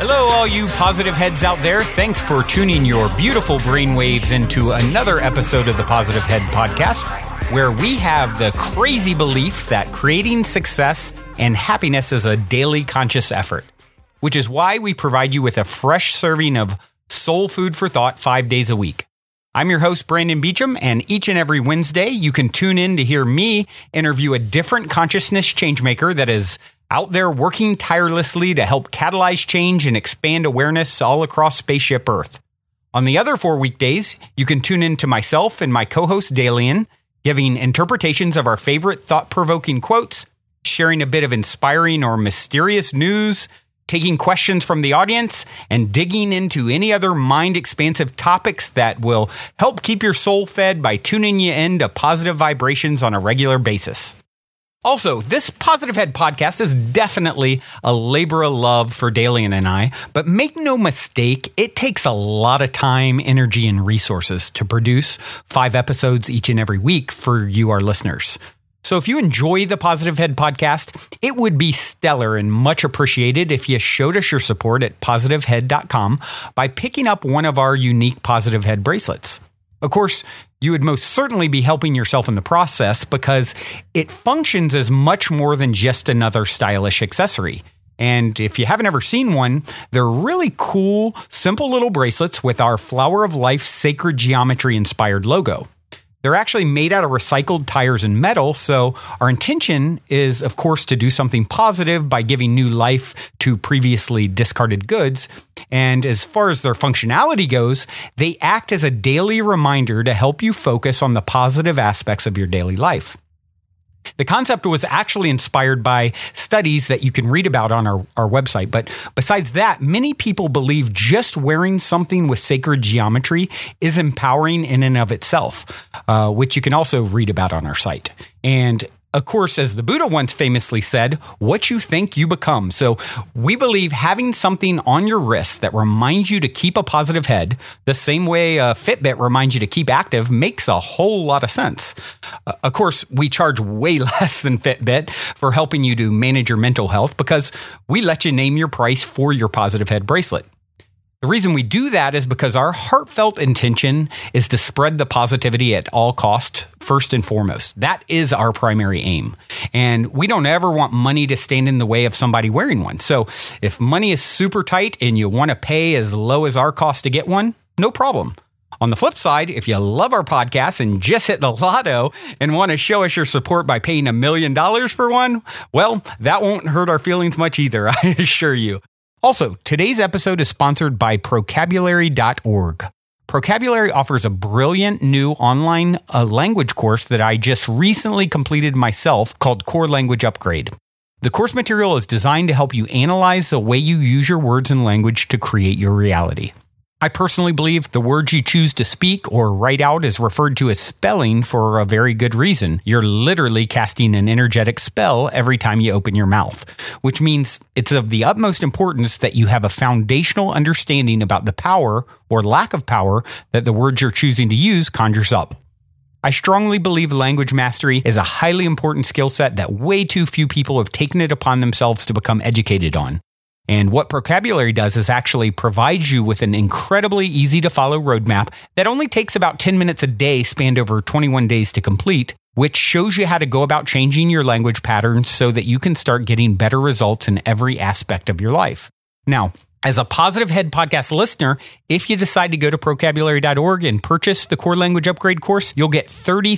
Hello, all you positive heads out there. Thanks for tuning your beautiful brainwaves into another episode of the Positive Head Podcast, where we have the crazy belief that creating success and happiness is a daily conscious effort, which is why we provide you with a fresh serving of soul food for thought 5 days a week. I'm your host, Brandon Beecham, and each and every Wednesday, you can tune in to hear me interview a different consciousness changemaker that is out there working tirelessly to help catalyze change and expand awareness all across Spaceship Earth. On the other 4 weekdays, you can tune in to myself and my co-host Dalian, giving interpretations of our favorite thought-provoking quotes, sharing a bit of inspiring or mysterious news, taking questions from the audience, and digging into any other mind-expansive topics that will help keep your soul fed by tuning you in to positive vibrations on a regular basis. Also, this Positive Head podcast is definitely a labor of love for Dalian and I, but make no mistake, it takes a lot of time, energy, and resources to produce 5 episodes each and every week for you, our listeners. So if you enjoy the Positive Head podcast, it would be stellar and much appreciated if you showed us your support at positivehead.com by picking up one of our unique Positive Head bracelets. Of course, you would most certainly be helping yourself in the process because it functions as much more than just another stylish accessory. And if you haven't ever seen one, they're really cool, simple little bracelets with our Flower of Life sacred geometry inspired logo. They're actually made out of recycled tires and metal, so our intention is, of course, to do something positive by giving new life to previously discarded goods. And as far as their functionality goes, they act as a daily reminder to help you focus on the positive aspects of your daily life. The concept was actually inspired by studies that you can read about on our website. But besides that, many people believe just wearing something with sacred geometry is empowering in and of itself, which you can also read about on our site. And of course, as the Buddha once famously said, what you think you become. So we believe having something on your wrist that reminds you to keep a positive head, the same way a Fitbit reminds you to keep active, makes a whole lot of sense. Of course, we charge way less than Fitbit for helping you to manage your mental health because we let you name your price for your positive head bracelet. The reason we do that is because our heartfelt intention is to spread the positivity at all costs, first and foremost. That is our primary aim. And we don't ever want money to stand in the way of somebody wearing one. So if money is super tight and you want to pay as low as our cost to get one, no problem. On the flip side, if you love our podcast and just hit the lotto and want to show us your support by paying $1 million for one, well, that won't hurt our feelings much either, I assure you. Also, today's episode is sponsored by Procabulary.org. Procabulary offers a brilliant new online language course that I just recently completed myself called Core Language Upgrade. The course material is designed to help you analyze the way you use your words and language to create your reality. I personally believe the words you choose to speak or write out is referred to as spelling for a very good reason. You're literally casting an energetic spell every time you open your mouth, which means it's of the utmost importance that you have a foundational understanding about the power or lack of power that the words you're choosing to use conjures up. I strongly believe language mastery is a highly important skill set that way too few people have taken it upon themselves to become educated on. And what Procabulary does is actually provides you with an incredibly easy to follow roadmap that only takes about 10 minutes a day spanned over 21 days to complete, which shows you how to go about changing your language patterns so that you can start getting better results in every aspect of your life. Now, as a Positive Head podcast listener, if you decide to go to Procabulary.org and purchase the Core Language Upgrade course, you'll get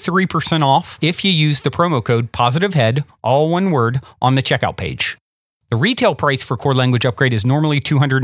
33% off if you use the promo code POSITIVEHEAD, all one word, on the checkout page. The retail price for Core Language Upgrade is normally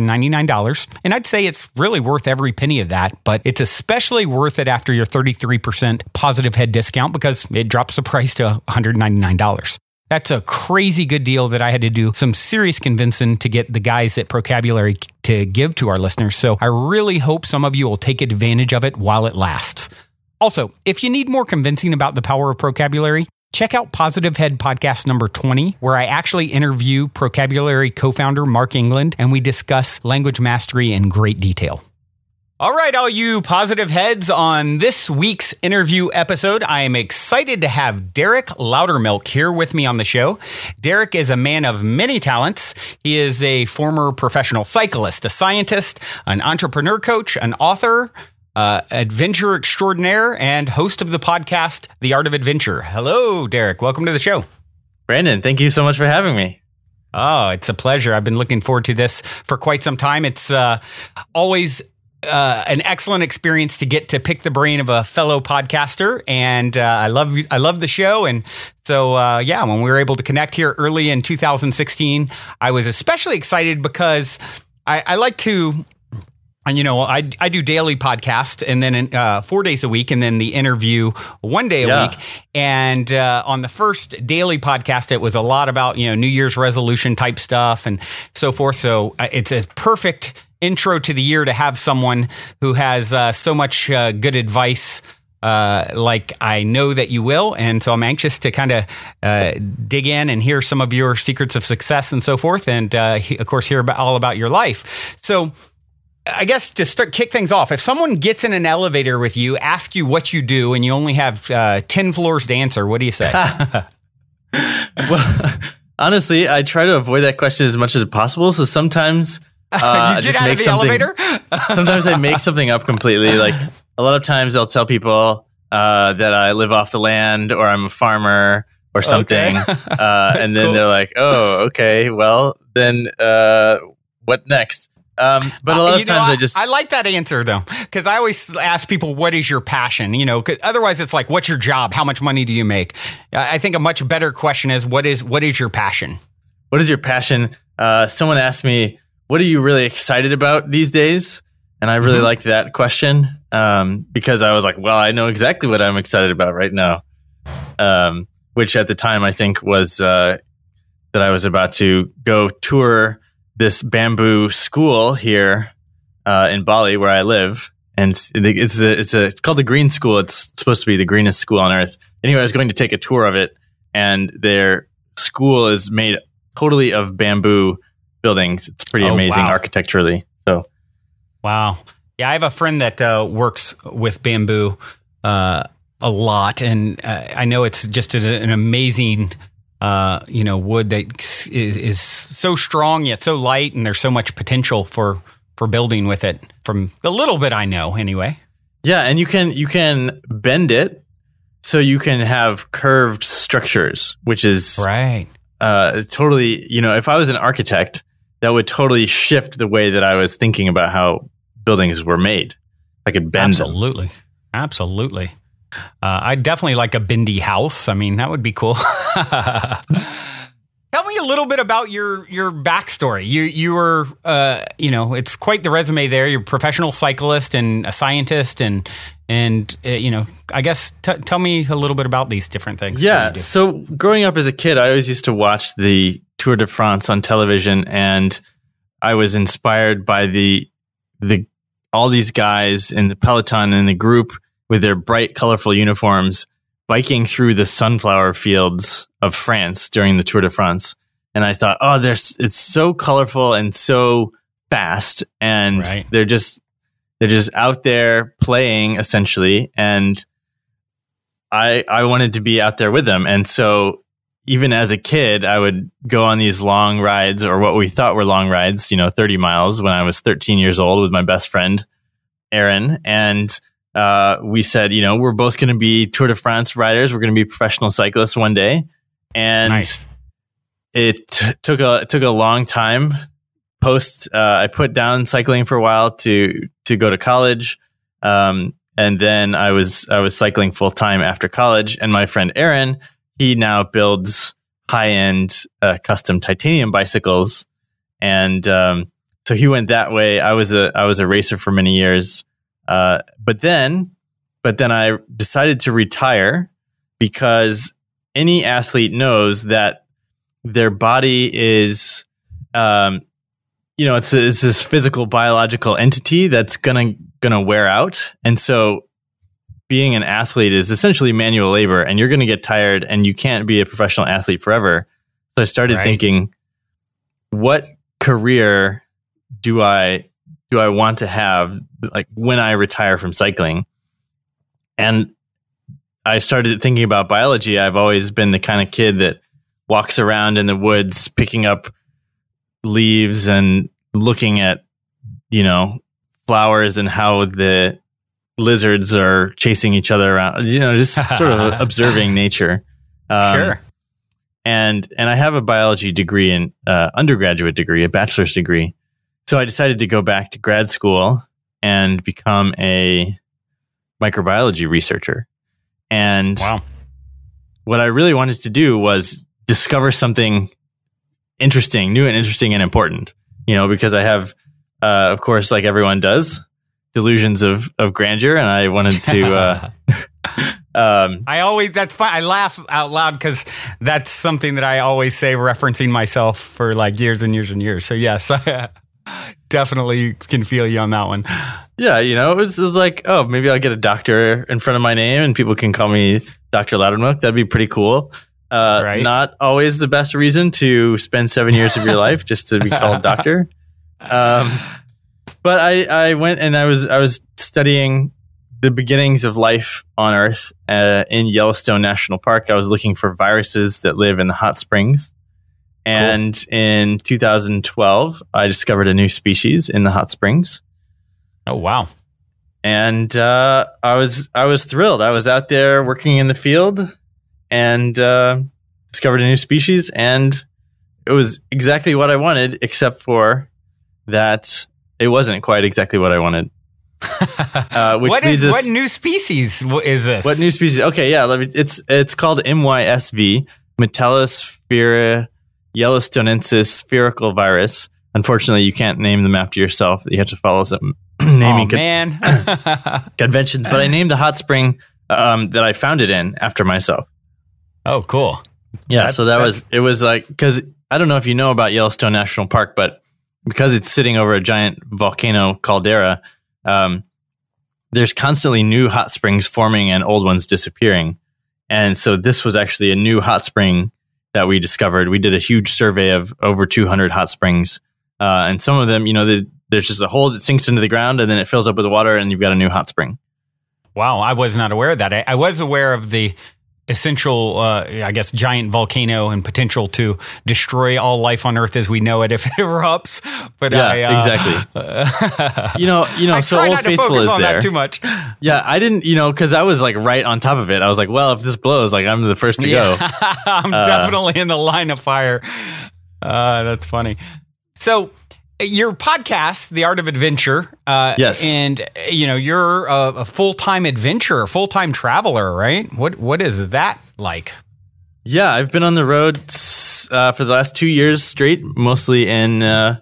$299, and I'd say it's really worth every penny of that, but it's especially worth it after your 33% Positive Head discount because it drops the price to $199. That's a crazy good deal that I had to do some serious convincing to get the guys at Procabulary to give to our listeners, so I really hope some of you will take advantage of it while it lasts. Also, if you need more convincing about the power of Procabulary, check out Positive Head Podcast number 20, where I actually interview Procabulary co-founder Mark England, and we discuss language mastery in great detail. All right, all you positive heads, on this week's interview episode, I am excited to have Derek Loudermilk here with me on the show. Derek is a man of many talents. He is a former professional cyclist, a scientist, an entrepreneur coach, an author, adventure extraordinaire, and host of the podcast, The Art of Adventure. Hello, Derek. Welcome to the show. Brandon, thank you so much for having me. Oh, it's a pleasure. I've been looking forward to this for quite some time. It's always an excellent experience to get to pick the brain of a fellow podcaster, and I love the show. And so, when we were able to connect here early in 2016, I was especially excited because I like to. And, I do daily podcast and then 4 days a week and then the interview 1 day a week. And on the first daily podcast, it was a lot about, New Year's resolution type stuff and so forth. So it's a perfect intro to the year to have someone who has so much good advice like I know that you will. And so I'm anxious to kind of dig in and hear some of your secrets of success and so forth. And of course, hear all about your life. So I guess to kick things off, if someone gets in an elevator with you, ask you what you do, and you only have 10 floors to answer, what do you say? Well, honestly, I try to avoid that question as much as possible. So sometimes you get out of the elevator? Sometimes I make something up completely. Like a lot of times I'll tell people that I live off the land or I'm a farmer or something. Okay. And then They're like, oh, okay, well, then what next? But a lot of times I like that answer though, because I always ask people, what is your passion? 'Cause otherwise it's like, what's your job? How much money do you make? I think a much better question is, what is your passion? What is your passion? Someone asked me, what are you really excited about these days? And I really liked that question, because I was like, well, I know exactly what I'm excited about right now. Which at the time I think was, that I was about to go tour this bamboo school here in Bali, where I live, and it's called the Green School. It's supposed to be the greenest school on earth. Anyway, I was going to take a tour of it, and their school is made totally of bamboo buildings. It's pretty amazing architecturally. So, wow, yeah, I have a friend that works with bamboo a lot, and I know it's just an amazing. Wood that is so strong yet so light, and there's so much potential for building with it. From the little bit I know, anyway. Yeah, and you can bend it so you can have curved structures, which is right. Totally. If I was an architect, that would totally shift the way that I was thinking about how buildings were made. I could bend them. Absolutely. I'd definitely like a bendy house. I mean, that would be cool. Tell me a little bit about your backstory. You were, it's quite the resume there. You're a professional cyclist and a scientist, and I guess tell me a little bit about these different things. Yeah. So growing up as a kid, I always used to watch the Tour de France on television, and I was inspired by the all these guys in the peloton in the group with their bright, colorful uniforms, biking through the sunflower fields of France during the Tour de France. And I thought, it's so colorful and so fast, and they're just out there playing essentially. And I wanted to be out there with them. And so even as a kid, I would go on these long rides, or what we thought were long rides, 30 miles when I was 13 years old with my best friend, Aaron. And we said, we're both going to be Tour de France riders. We're going to be professional cyclists one day. And it took a long time. I put down cycling for a while to go to college. And then I was cycling full time after college. And my friend Aaron, he now builds high-end custom titanium bicycles. And so he went that way. I was a racer for many years. But then I decided to retire, because any athlete knows that their body is, it's this physical biological entity that's gonna wear out. And so being an athlete is essentially manual labor, and you're going to get tired, and you can't be a professional athlete forever. So I started thinking, what career do I do I want to have like when I retire from cycling? And I started thinking about biology. I've always been the kind of kid that walks around in the woods picking up leaves and looking at, flowers and how the lizards are chasing each other around, just sort of observing nature. Sure. And I have a biology degree in undergraduate degree, a bachelor's degree. So I decided to go back to grad school and become a microbiology researcher. And wow. What I really wanted to do was discover something new and interesting and important, because I have, of course, like everyone does, delusions of grandeur. And I wanted to, that's fine. I laugh out loud because that's something that I always say, referencing myself for like years and years and years. So yes, definitely can feel you on that one. Yeah. It was like, oh, maybe I'll get a doctor in front of my name and people can call me Dr. Loudermilk. That'd be pretty cool. Right. Not always the best reason to spend 7 years of your life just to be called doctor. But I went and I was studying the beginnings of life on Earth in Yellowstone National Park. I was looking for viruses that live in the hot springs. And in 2012, I discovered a new species in the hot springs. Oh, wow. And I was thrilled. I was out there working in the field and discovered a new species. And it was exactly what I wanted, except for that it wasn't quite exactly what I wanted. What new species is this? What new species? Okay, yeah, it's called MYSV, Metallosphaera yellowstonensis spherical virus. Unfortunately, you can't name them after yourself. You have to follow some naming conventions. But I named the hot spring that I found it in after myself. Oh, cool. Yeah, it was like, because I don't know if you know about Yellowstone National Park, but because it's sitting over a giant volcano caldera, there's constantly new hot springs forming and old ones disappearing. And so this was actually a new hot spring that we discovered. We did a huge survey of over 200 hot springs. And some of them, there's just a hole that sinks into the ground and then it fills up with water and you've got a new hot spring. Wow, I was not aware of that. I was aware of the essential, giant volcano and potential to destroy all life on Earth as we know it if it erupts. But yeah, exactly. So Old Faithful is there. Too much. Yeah, I didn't, because I was like right on top of it. I was like, well, if this blows, like I'm the first to go. I'm definitely in the line of fire. That's funny. So your podcast, The Art of Adventure, yes, and you're a full-time adventurer, full-time traveler, right? What is that like? Yeah, I've been on the road for the last 2 years straight, mostly in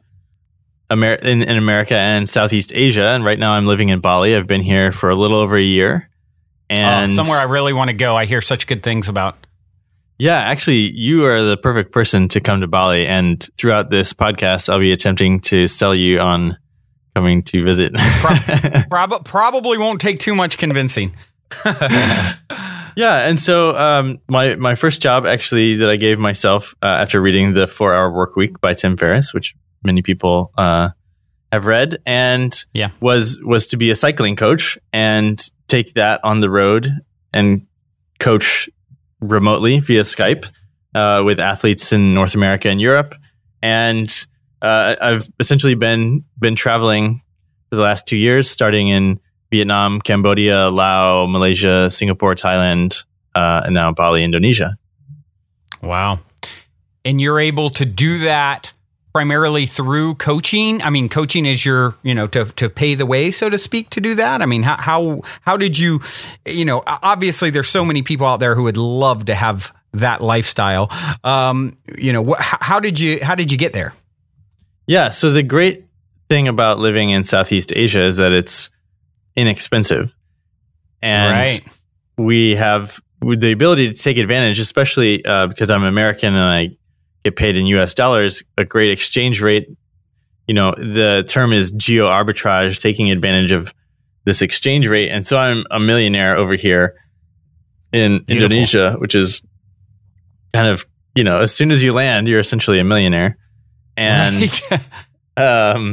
America and Southeast Asia, and right now I'm living in Bali. I've been here for a little over a year, and somewhere I really want to go. I hear such good things about. Yeah, actually, you are the perfect person to come to Bali. And throughout this podcast, I'll be attempting to sell you on coming to visit. Probably won't take too much convincing. Yeah, and so my first job, actually, that I gave myself after reading The 4-Hour Workweek by Tim Ferriss, which many people have read, and was to be a cycling coach and take that on the road and coach remotely via Skype with athletes in North America and Europe. And I've essentially been traveling for the last 2 years, starting in Vietnam, Cambodia, Laos, Malaysia, Singapore, Thailand, and now Bali, Indonesia. Wow. And you're able to do that primarily through coaching? I mean, coaching is your, to pay the way, so to speak, to do that? I mean, how did you, obviously there's so many people out there who would love to have that lifestyle. How did you get there? Yeah. So the great thing about living in Southeast Asia is that it's inexpensive. And we have the ability to take advantage, especially because I'm American and I get paid in US dollars, a great exchange rate. The term is geo arbitrage, taking advantage of this exchange rate. And so I'm a millionaire over here in Indonesia, which is kind of, as soon as you land, you're essentially a millionaire. And,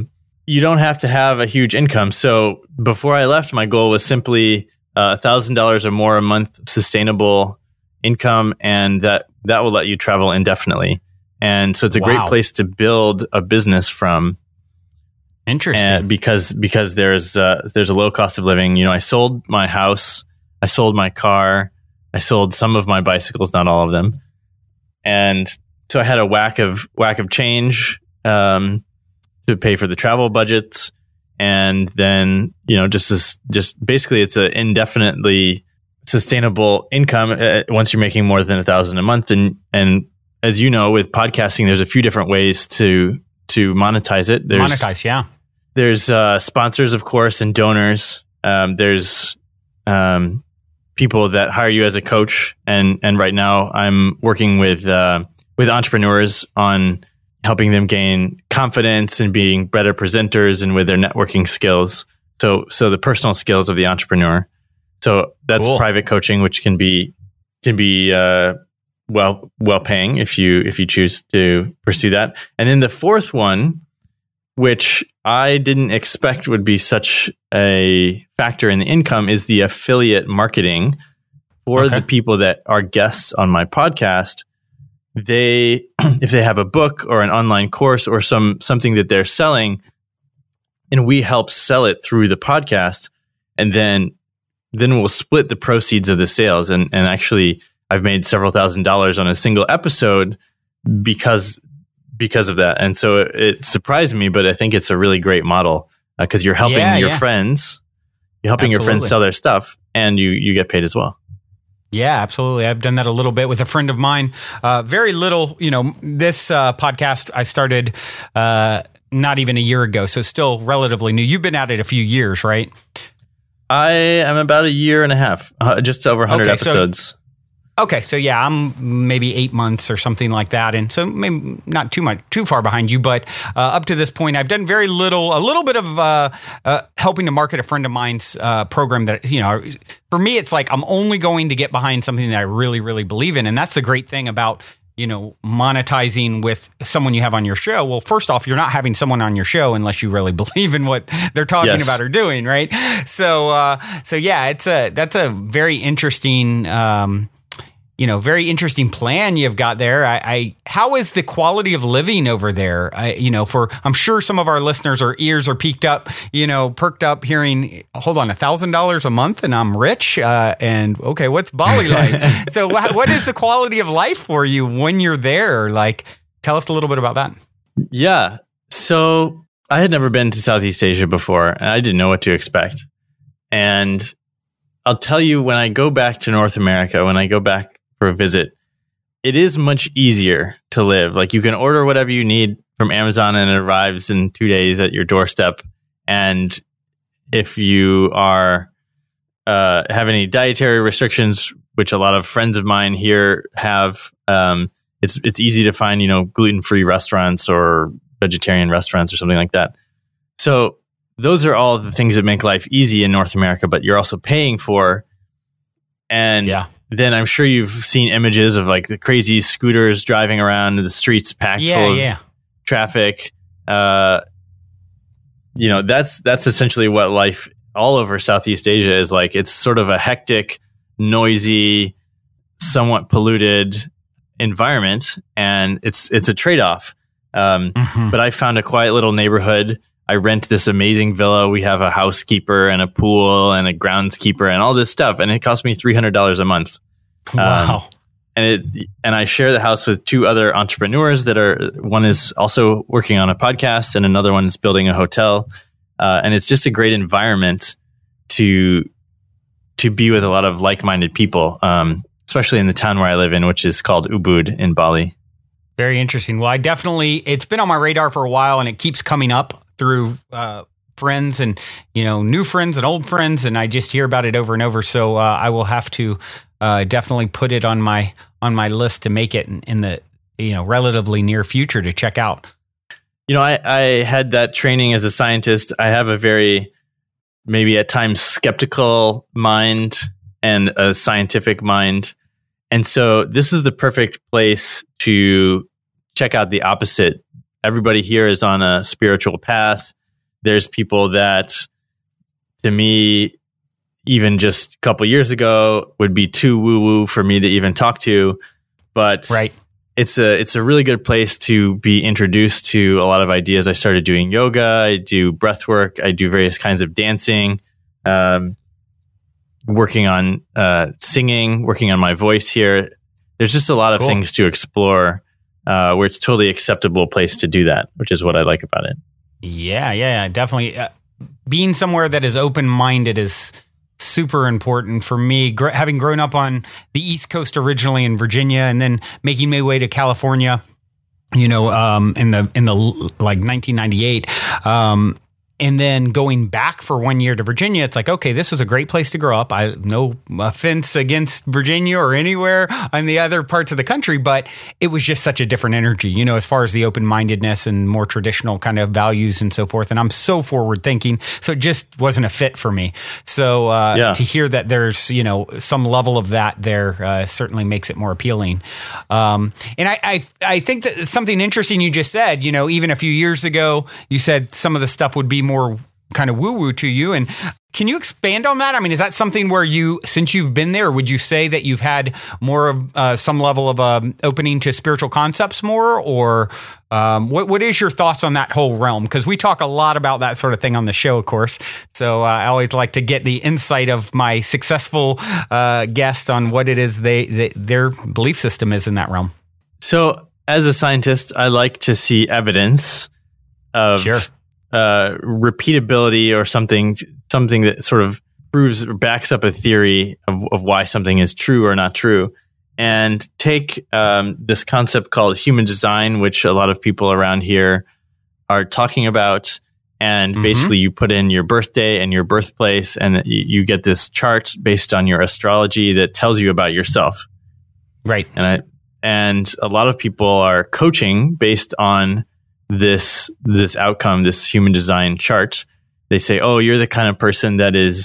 you don't have to have a huge income. So before I left, my goal was simply $1,000 or more a month sustainable income, and that will let you travel indefinitely. And so it's a great place to build a business from. Interesting. Because there's a low cost of living. You know, I sold my house, I sold my car, I sold some of my bicycles, not all of them, and so I had a whack of change to pay for the travel budgets, and then just basically it's an indefinitely sustainable income once you're making more than $1,000 a month. And as you know, with podcasting, there's a few different ways to monetize it. There's sponsors, of course, and donors. There's people that hire you as a coach, and right now I'm working with entrepreneurs on helping them gain confidence and being better presenters and with their networking skills. So the personal skills of the entrepreneur. So that's private coaching, which can be well paying if you choose to pursue that. And then the fourth one, which I didn't expect would be such a factor in the income, is the affiliate marketing for the people that are guests on my podcast. If they have a book or an online course or something that they're selling, and we help sell it through the podcast, and then we'll split the proceeds of the sales. And actually, I've made several $1,000s on a single episode because of that. And so it surprised me, but I think it's a really great model because you're helping your friends, you're helping your friends sell their stuff, and you get paid as well. Yeah, absolutely. I've done that a little bit with a friend of mine. Very little, this podcast I started not even a year ago, so still relatively new. You've been at it a few years, right? I am about a year and a half, just over 100 episodes. So yeah, I'm maybe 8 months or something like that. And so maybe not too far behind you, but up to this point, I've done a little bit of helping to market a friend of mine's program that, for me, it's like I'm only going to get behind something that I really, really believe in. And that's the great thing about, monetizing with someone you have on your show. Well, first off, you're not having someone on your show unless you really believe in what they're talking about or doing, right? So yeah, that's a very interesting very interesting plan you've got there. How is the quality of living over there? I'm sure some of our listeners' ears are perked up hearing, hold on, $1,000 a month and I'm rich. And okay, what's Bali like? So what is the quality of life for you when you're there? Like, tell us a little bit about that. Yeah. So I had never been to Southeast Asia before, and I didn't know what to expect. And I'll tell you, when I go back to North America, when I go back for a visit, it is much easier to live. Like, you can order whatever you need from Amazon and it arrives in 2 days at your doorstep. And if you are have any dietary restrictions, which a lot of friends of mine here have, it's easy to find, gluten-free restaurants or vegetarian restaurants or something like that. So those are all the things that make life easy in North America, but you're also paying for. And then I'm sure you've seen images of like the crazy scooters driving around the streets packed full of traffic. That's essentially what life all over Southeast Asia is like. It's sort of a hectic, noisy, somewhat polluted environment, and it's a trade-off. But I found a quiet little neighborhood. I rent this amazing villa. We have a housekeeper and a pool and a groundskeeper and all this stuff. And it cost me $300 a month. Wow. And I share the house with two other entrepreneurs one is also working on a podcast and another one is building a hotel. And it's just a great environment to be with a lot of like-minded people, especially in the town where I live in, which is called Ubud in Bali. Very interesting. Well, it's been on my radar for a while and it keeps coming up through friends and new friends and old friends, and I just hear about it over and over. So I will have to definitely put it on my list to make it in the relatively near future to check out. I had that training as a scientist. I have a very, maybe at times, skeptical mind and a scientific mind, and so this is the perfect place to check out the opposite. Everybody here is on a spiritual path. There's people that, to me, even just a couple years ago, would be too woo-woo for me to even talk to. But it's a really good place to be introduced to a lot of ideas. I started doing yoga. I do breath work. I do various kinds of dancing, working on singing, working on my voice here. There's just a lot of things to explore where it's totally acceptable place to do that, which is what I like about it. Yeah, definitely. Being somewhere that is open-minded is super important for me. Having grown up on the East Coast originally in Virginia, and then making my way to California, in the like 1998. And then going back for 1 year to Virginia, it's like, okay, this was a great place to grow up. No offense against Virginia or anywhere in the other parts of the country, but it was just such a different energy, as far as the open-mindedness and more traditional kind of values and so forth. And I'm so forward thinking. So it just wasn't a fit for me. So to hear that there's, some level of that there certainly makes it more appealing. And I think that something interesting you just said, even a few years ago, you said some of the stuff would be more kind of woo-woo to you. And can you expand on that? I mean, is that something where since you've been there, would you say that you've had more of some level of opening to spiritual concepts more? Or what is your thoughts on that whole realm? Because we talk a lot about that sort of thing on the show, of course. So I always like to get the insight of my successful guest on what it is their belief system is in that realm. So as a scientist, I like to see evidence of repeatability or something that sort of proves or backs up a theory of why something is true or not true. And take this concept called human design, which a lot of people around here are talking about. And basically you put in your birthday and your birthplace, and you get this chart based on your astrology that tells you about yourself. Right. And a lot of people are coaching based on this outcome, this human design chart. They say, oh, you're the kind of person that is,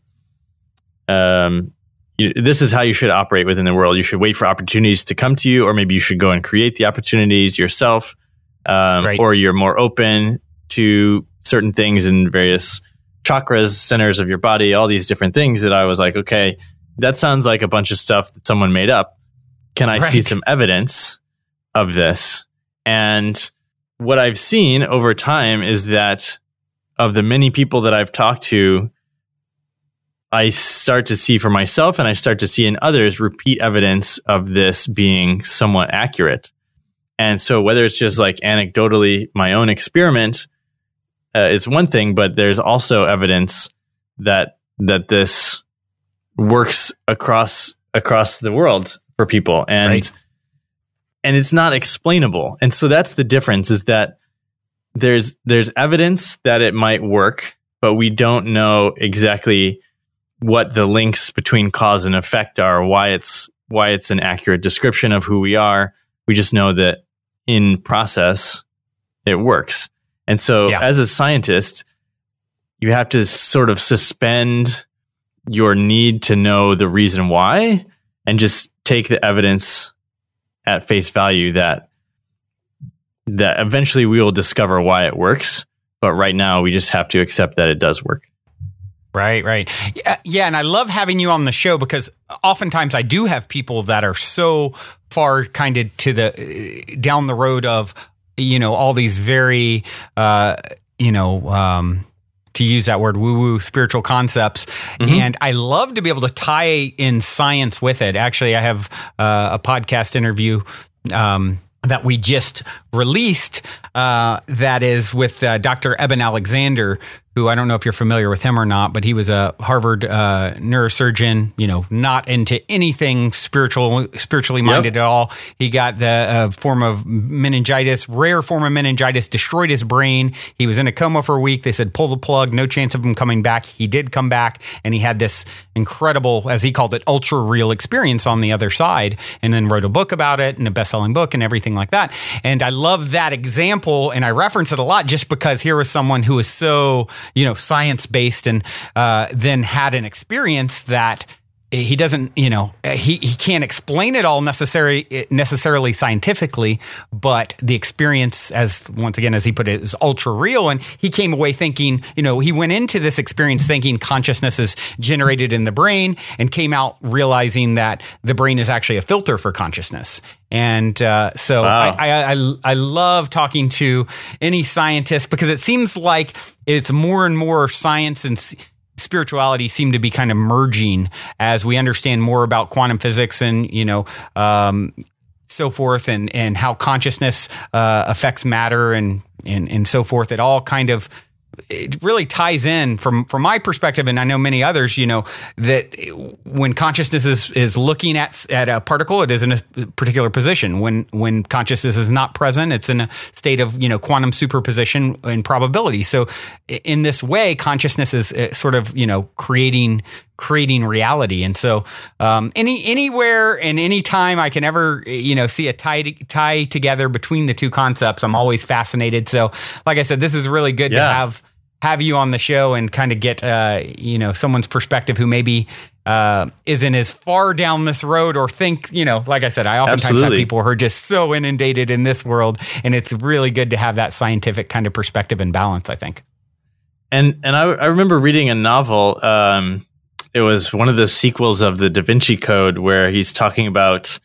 this is how you should operate within the world. You should wait for opportunities to come to you, or maybe you should go and create the opportunities yourself. Or you're more open to certain things in various chakras, centers of your body, all these different things that I was like, okay, that sounds like a bunch of stuff that someone made up. Can I see some evidence of this? And what I've seen over time is that of the many people that I've talked to, I start to see for myself, and I start to see in others, repeat evidence of this being somewhat accurate. And so whether it's just like anecdotally my own experiment is one thing, but there's also evidence that this works across the world for people. And it's not explainable. And so that's the difference, is that there's evidence that it might work, but we don't know exactly what the links between cause and effect are, why it's an accurate description of who we are. We just know that in process, it works. And so as a scientist, you have to sort of suspend your need to know the reason why and just take the evidence at face value that eventually we will discover why it works. But right now we just have to accept that it does work. Right. Yeah. And I love having you on the show, because oftentimes I do have people that are so far kind of to the down the road of, all these very, to use that word, woo-woo spiritual concepts. And I love to be able to tie in science with it. Actually, I have a podcast interview that we just released that is with Dr. Eben Alexander, who I don't know if you're familiar with him or not, but he was a Harvard neurosurgeon, not into anything spiritually minded at all. He got the form of meningitis, rare form of meningitis, destroyed his brain. He was in a coma for a week. They said, pull the plug, no chance of him coming back. He did come back, and he had this incredible, as he called it, ultra real experience on the other side, and then wrote a book about it, and a best-selling book and everything like that. And I love that example, and I reference it a lot just because here was someone who was so, science-based, and then had an experience that he doesn't, he can't explain it all necessarily scientifically, but the experience, as he put it, is ultra real. And he came away thinking, he went into this experience thinking consciousness is generated in the brain, and came out realizing that the brain is actually a filter for consciousness. And so wow. I love talking to any scientist, because it seems like it's more and more science and spirituality seem to be kind of merging as we understand more about quantum physics and, so forth, and how consciousness affects matter and so forth. It all kind of, it really ties in from my perspective, and I know many others, that when consciousness is looking at a particle, it is in a particular position. When consciousness is not present, it's in a state of, quantum superposition and probability. So in this way, consciousness is sort of, creating reality. And so anywhere and any time I can ever, see a tie together between the two concepts, I'm always fascinated. So like I said, this is really good to have you on the show and kind of get, someone's perspective who maybe isn't as far down this road, or think, like I said, I oftentimes have people who are just so inundated in this world, and it's really good to have that scientific kind of perspective and balance, I think. And I remember reading a novel. It was one of the sequels of the Da Vinci Code, where he's talking about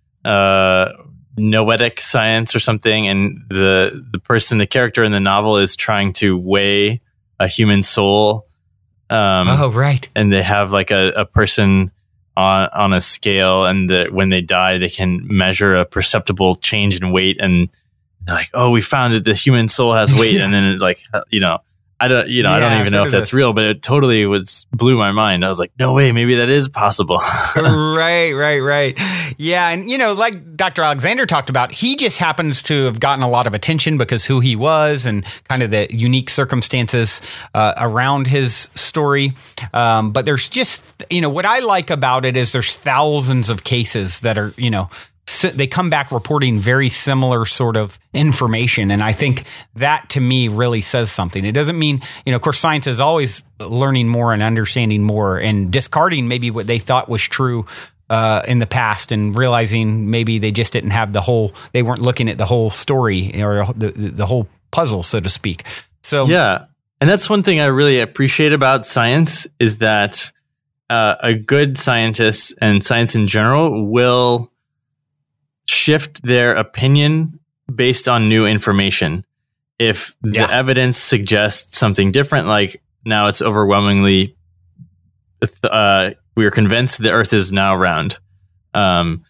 noetic science or something, and the character in the novel is trying to weigh a human soul. Right. And they have like a person on a scale, and when they die, they can measure a perceptible change in weight, and they're like, oh, we found that the human soul has weight. And then it's like, I don't even know if that's real, but it totally blew my mind. I was like, no way, maybe that is possible. Right. Yeah. And, like Dr. Alexander talked about, he just happens to have gotten a lot of attention because who he was and kind of the unique circumstances around his story. But there's just, what I like about it is there's thousands of cases that are, they come back reporting very similar sort of information. And I think that to me really says something. It doesn't mean, of course, science is always learning more and understanding more and discarding maybe what they thought was true in the past, and realizing maybe they just didn't have they weren't looking at the whole story or the whole puzzle, so to speak. So, yeah. And that's one thing I really appreciate about science, is that a good scientist and science in general will shift their opinion based on new information. If the evidence suggests something different, like now it's overwhelmingly, we are convinced the Earth is now round. And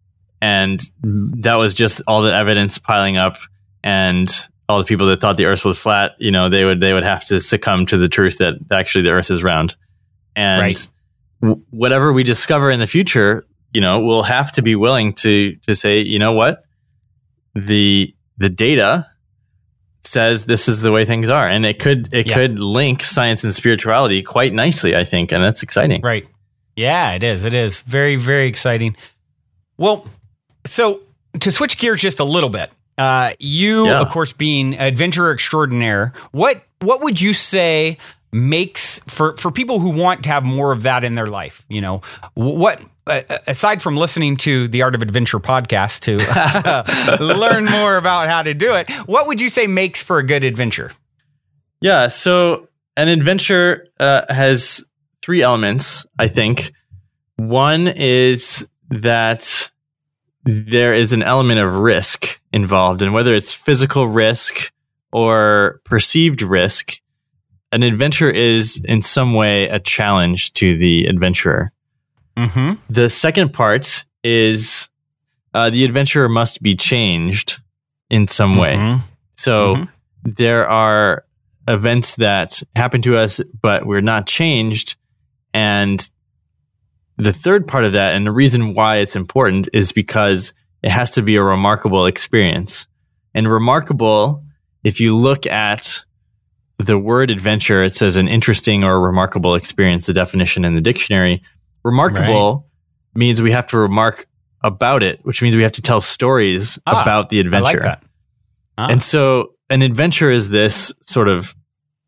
that was just all the evidence piling up, and all the people that thought the Earth was flat, they would have to succumb to the truth that actually the Earth is round. And whatever we discover in the future, we'll have to be willing to say, what, the data says this is the way things are, and it could link science and spirituality quite nicely, I think, and that's exciting. Right? Yeah, it is. It is very, very exciting. Well, so to switch gears just a little bit, of course, being adventurer extraordinaire, what would you say makes for people who want to have more of that in their life? What, aside from listening to the Art of Adventure podcast to learn more about how to do it, what would you say makes for a good adventure? Yeah. So an adventure has three elements, I think. One is that there is an element of risk involved, and whether it's physical risk or perceived risk, an adventure is in some way a challenge to the adventurer. Mm-hmm. The second part is the adventurer must be changed in some way. So there are events that happen to us, but we're not changed. And the third part of that, and the reason why it's important, is because it has to be a remarkable experience. And remarkable, if you look at the word adventure, it says an interesting or remarkable experience, the definition in the dictionary. Remarkable means we have to remark about it, which means we have to tell stories about the adventure. I like that. And so an adventure is this sort of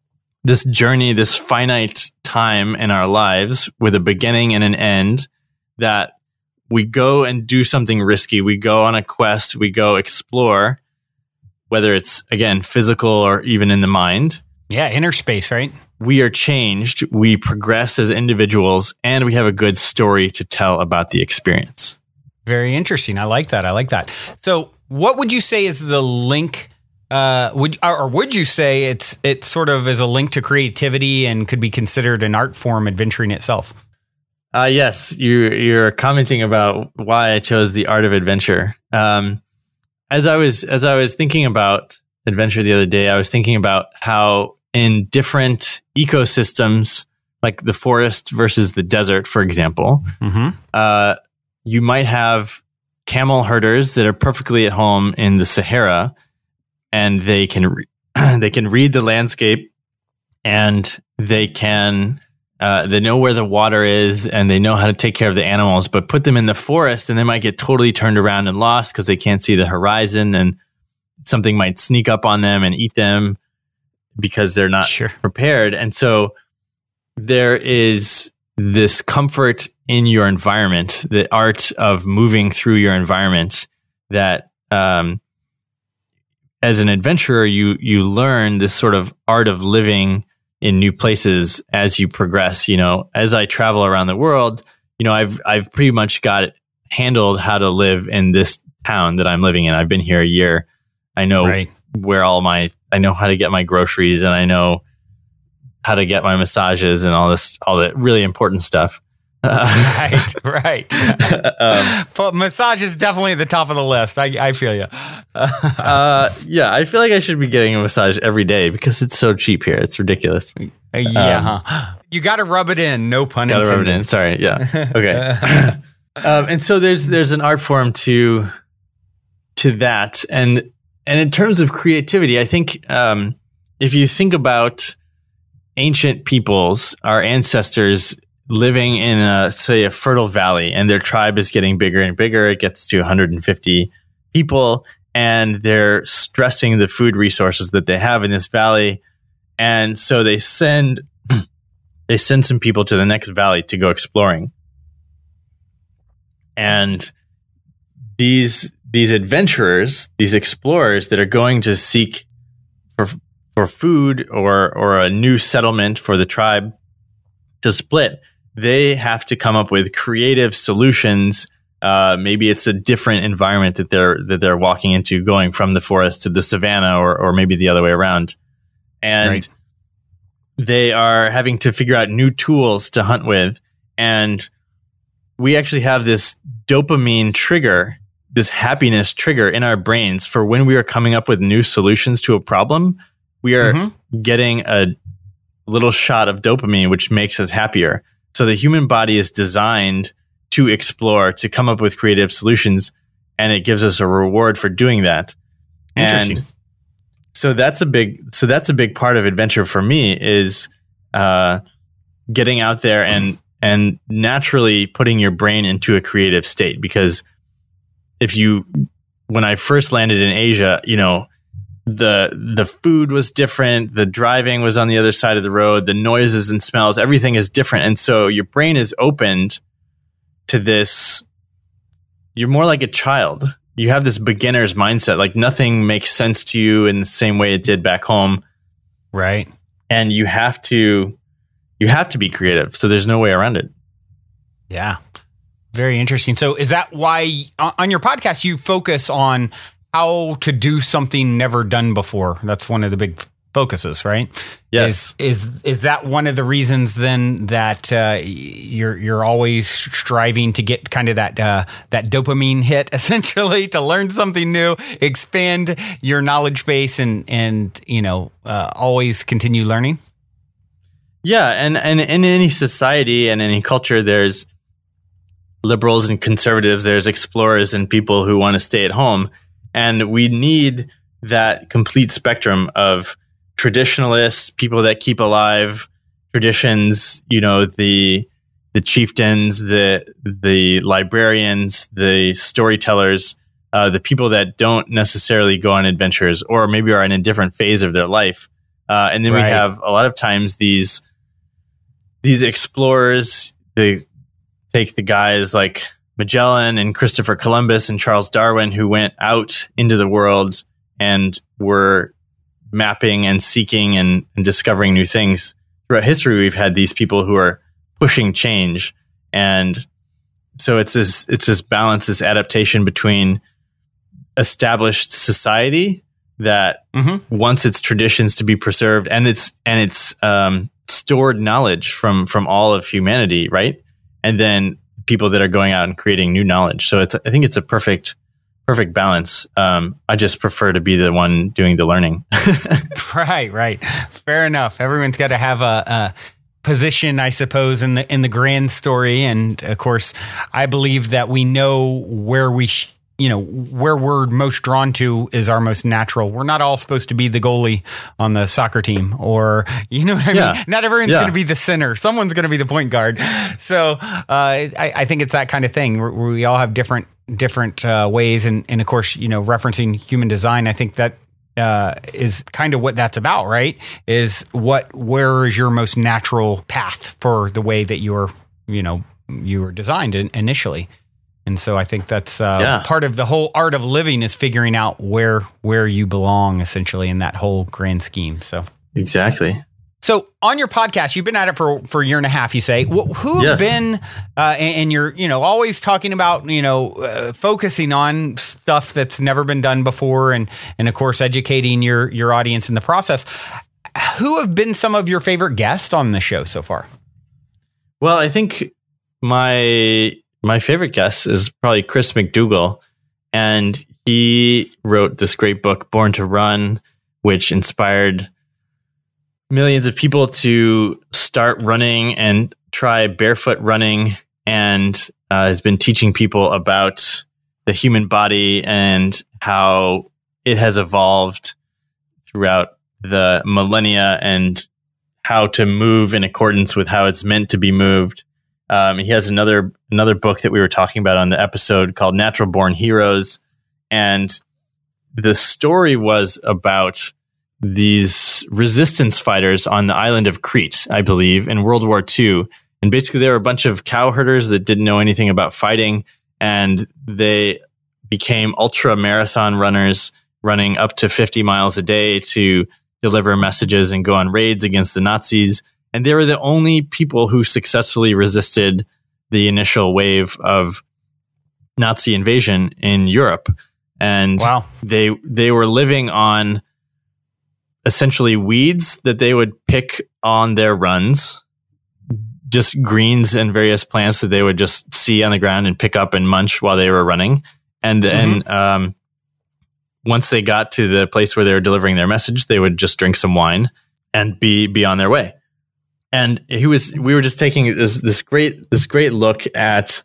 this journey, this finite time in our lives with a beginning and an end, that we go and do something risky. We go on a quest. We go explore, whether it's, again, physical or even in the mind. Yeah, inner space, right? We are changed. We progress as individuals, and we have a good story to tell about the experience. Very interesting. I like that. So what would you say is the link? Would you say it sort of is a link to creativity and could be considered an art form, adventuring itself? Yes, you're commenting about why I chose the art of adventure. As I was thinking about adventure the other day, I was thinking about how in different ecosystems, like the forest versus the desert, for example, you might have camel herders that are perfectly at home in the Sahara, and they can read the landscape, and they know where the water is, and they know how to take care of the animals. But put them in the forest, and they might get totally turned around and lost because they can't see the horizon, and something might sneak up on them and eat them because they're not prepared. And so there is this comfort in your environment, the art of moving through your environment, that as an adventurer, you learn this sort of art of living in new places as you progress. As I travel around the world, I've pretty much got it handled how to live in this town that I'm living in. I've been here a year. I know I know how to get my groceries, and I know how to get my massages and all that really important stuff. Right. But massage is definitely at the top of the list. I feel you. Yeah, I feel like I should be getting a massage every day because it's so cheap here. It's ridiculous. You got to rub it in. No pun intended. Got to rub it in. Sorry. Yeah. Okay. And so there's an art form to that, and in terms of creativity, I think if you think about ancient peoples, our ancestors living in say a fertile valley, and their tribe is getting bigger and bigger. It gets to 150 people, and they're stressing the food resources that they have in this valley. And so they send some people to the next valley to go exploring. And these adventurers, these explorers that are going to seek for food or a new settlement for the tribe to split, they have to come up with creative solutions. Maybe it's a different environment that they're walking into, going from the forest to the savanna, or maybe the other way around. And they are having to figure out new tools to hunt with. And we actually have this dopamine trigger, this happiness trigger in our brains for when we are coming up with new solutions to a problem. We are getting a little shot of dopamine, which makes us happier. So the human body is designed to explore, to come up with creative solutions, and it gives us a reward for doing that. And so that's a big part of adventure for me, is getting out there and naturally putting your brain into a creative state. Because when I first landed in Asia, the food was different. The driving was on the other side of the road. The noises and smells, everything is different. And so your brain is opened to this. You're more like a child. You have this beginner's mindset. Like nothing makes sense to you in the same way it did back home. Right. And you have to be creative. So there's no way around it. Yeah. Very interesting. So is that why on your podcast you focus on how to do something never done before? That's one of the big focuses, right? Yes. Is that one of the reasons then that you're always striving to get kind of that dopamine hit, essentially, to learn something new, expand your knowledge base, and always continue learning? Yeah, and in any society and any culture, there's liberals and conservatives, there's explorers and people who want to stay at home. And we need that complete spectrum of traditionalists, people that keep alive traditions, the chieftains, the librarians, the storytellers, the people that don't necessarily go on adventures, or maybe are in a different phase of their life. And then we have a lot of times these explorers. They take the guys like Magellan and Christopher Columbus and Charles Darwin, who went out into the world and were mapping and seeking and discovering new things. Throughout history, we've had these people who are pushing change. And so it's this balance, this adaptation between established society that wants its traditions to be preserved and its stored knowledge from all of humanity, right? And then people that are going out and creating new knowledge. So I think it's a perfect balance. I just prefer to be the one doing the learning. Right. Fair enough. Everyone's got to have a position, I suppose, in the grand story. And of course, I believe that we know where where we're most drawn to is our most natural. We're not all supposed to be the goalie on the soccer team, or you know what I mean? Not everyone's going to be the center. Someone's going to be the point guard. So I think it's that kind of thing where we all have different ways. And of course, referencing human design, I think that is kind of what that's about, right? Is where is your most natural path for the way that you were designed initially. And so I think that's part of the whole art of living is figuring out where you belong, essentially, in that whole grand scheme. So exactly. So on your podcast, you've been at it for a year and a half, you say. Who have been, and you're always talking about focusing on stuff that's never been done before, and of course educating your audience in the process. Who have been some of your favorite guests on the show so far? Well, I think my favorite guest is probably Chris McDougall, and he wrote this great book, Born to Run, which inspired millions of people to start running and try barefoot running, and has been teaching people about the human body and how it has evolved throughout the millennia and how to move in accordance with how it's meant to be moved. He has another book that we were talking about on the episode called Natural Born Heroes. And the story was about these resistance fighters on the island of Crete, I believe, in World War II. And basically, there were a bunch of cow herders that didn't know anything about fighting. And they became ultra marathon runners, running up to 50 miles a day to deliver messages and go on raids against the Nazis. And they were the only people who successfully resisted the initial wave of Nazi invasion in Europe. And they were living on essentially weeds that they would pick on their runs, just greens and various plants that they would just see on the ground and pick up and munch while they were running. And then once they got to the place where they were delivering their message, they would just drink some wine and be on their way. And we were just taking this great look at,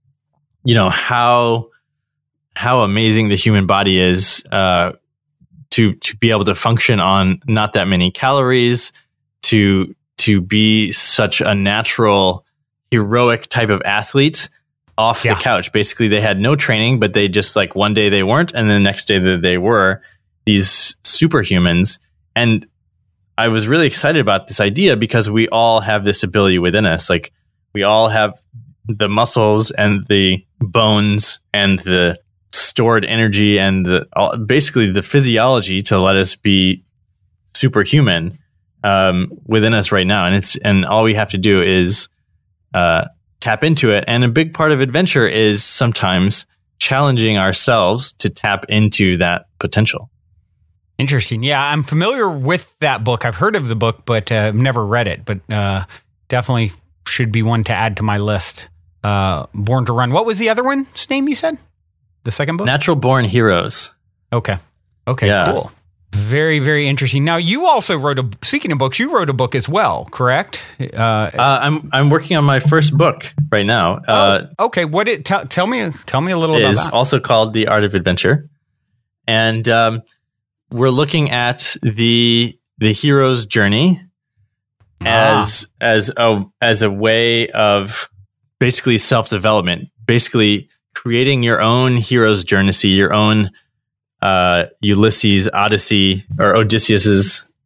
how amazing the human body is, to be able to function on not that many calories, to be such a natural, heroic type of athlete off the couch. Basically, they had no training, but they just one day they weren't. And then the next day that they were these superhumans. And I was really excited about this idea because we all have this ability within us. Like, we all have the muscles and the bones and the stored energy and basically the physiology to let us be superhuman within us right now. And all we have to do is tap into it. And a big part of adventure is sometimes challenging ourselves to tap into that potential. Interesting. Yeah, I'm familiar with that book. I've heard of the book, but I've never read it. But definitely should be one to add to my list. Born to Run. What was the other one's name you said? The second book? Natural Born Heroes. Okay, cool. Very, very interesting. Now, you also speaking of books, you wrote a book as well, correct? I'm working on my first book right now. Okay. Tell me a little about that. It's also called The Art of Adventure. And we're looking at the hero's journey as a way of basically self-development, basically creating your own hero's journey, your own Ulysses, Odyssey, or Odysseus's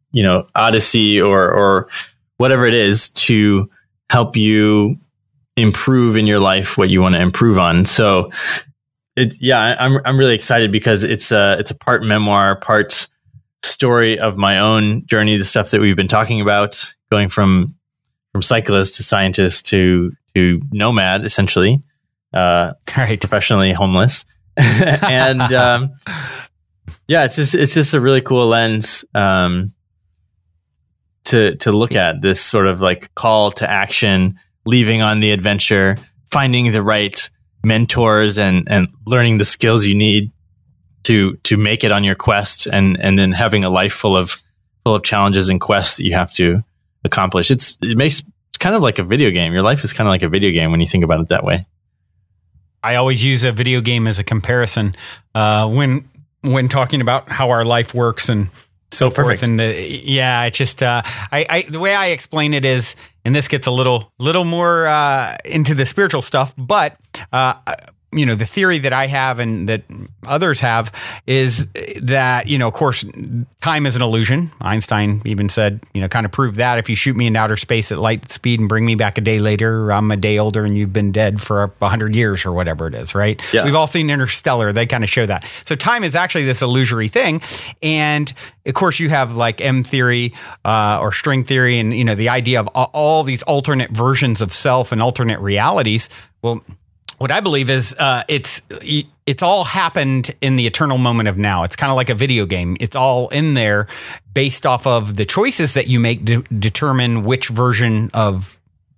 Odyssey or whatever it is to help you improve in your life what you want to improve on. So I'm really excited because it's a part memoir, part story of my own journey, the stuff that we've been talking about, going from cyclist to scientist to nomad, essentially, professionally homeless. And it's just a really cool lens to look at, this sort of like call to action, leaving on the adventure, finding the right mentors and learning the skills you need to make it on your quest, and then having a life full of challenges and quests that you have to accomplish. It's kind of like a video game. Your life is kind of like a video game when you think about it that way. I always use a video game as a comparison when talking about how our life works and so forth. And it's just the way I explain it is, and this gets a little more into the spiritual stuff, but the theory that I have and that others have is that, of course, time is an illusion. Einstein even said, kind of proved that if you shoot me into outer space at light speed and bring me back a day later, I'm a day older and you've been dead for 100 years or whatever it is, right? Yeah. We've all seen Interstellar. They kind of show that. So time is actually this illusory thing. And of course, you have like M theory or string theory and, the idea of all these alternate versions of self and alternate realities. Well, what I believe is it's all happened in the eternal moment of now. It's kind of like a video game. It's all in there based off of the choices that you make to determine which version of,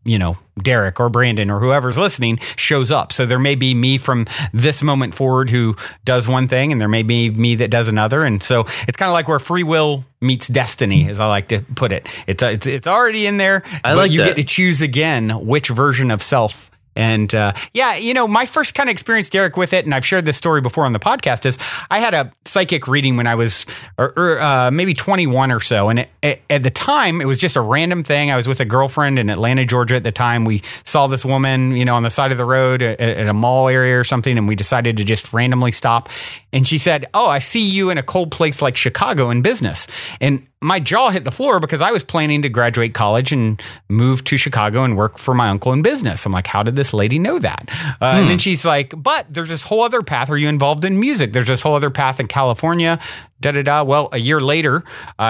Derek or Brandon or whoever's listening shows up. So there may be me from this moment forward who does one thing, and there may be me that does another. And so it's kind of like where free will meets destiny, as I like to put it. It's already in there, but you get to choose again which version of self. And my first kind of experience, Derek, with it, and I've shared this story before on the podcast, is I had a psychic reading when I was maybe 21 or so. And at the time, it was just a random thing. I was with a girlfriend in Atlanta, Georgia at the time. We saw this woman, on the side of the road at a mall area or something, and we decided to just randomly stop. And she said, "Oh, I see you in a cold place like Chicago in business." And my jaw hit the floor because I was planning to graduate college and move to Chicago and work for my uncle in business. I'm like, how did this lady know that? And then she's like, but there's this whole other path. Are you involved in music? There's this whole other path in California. Well, a year later,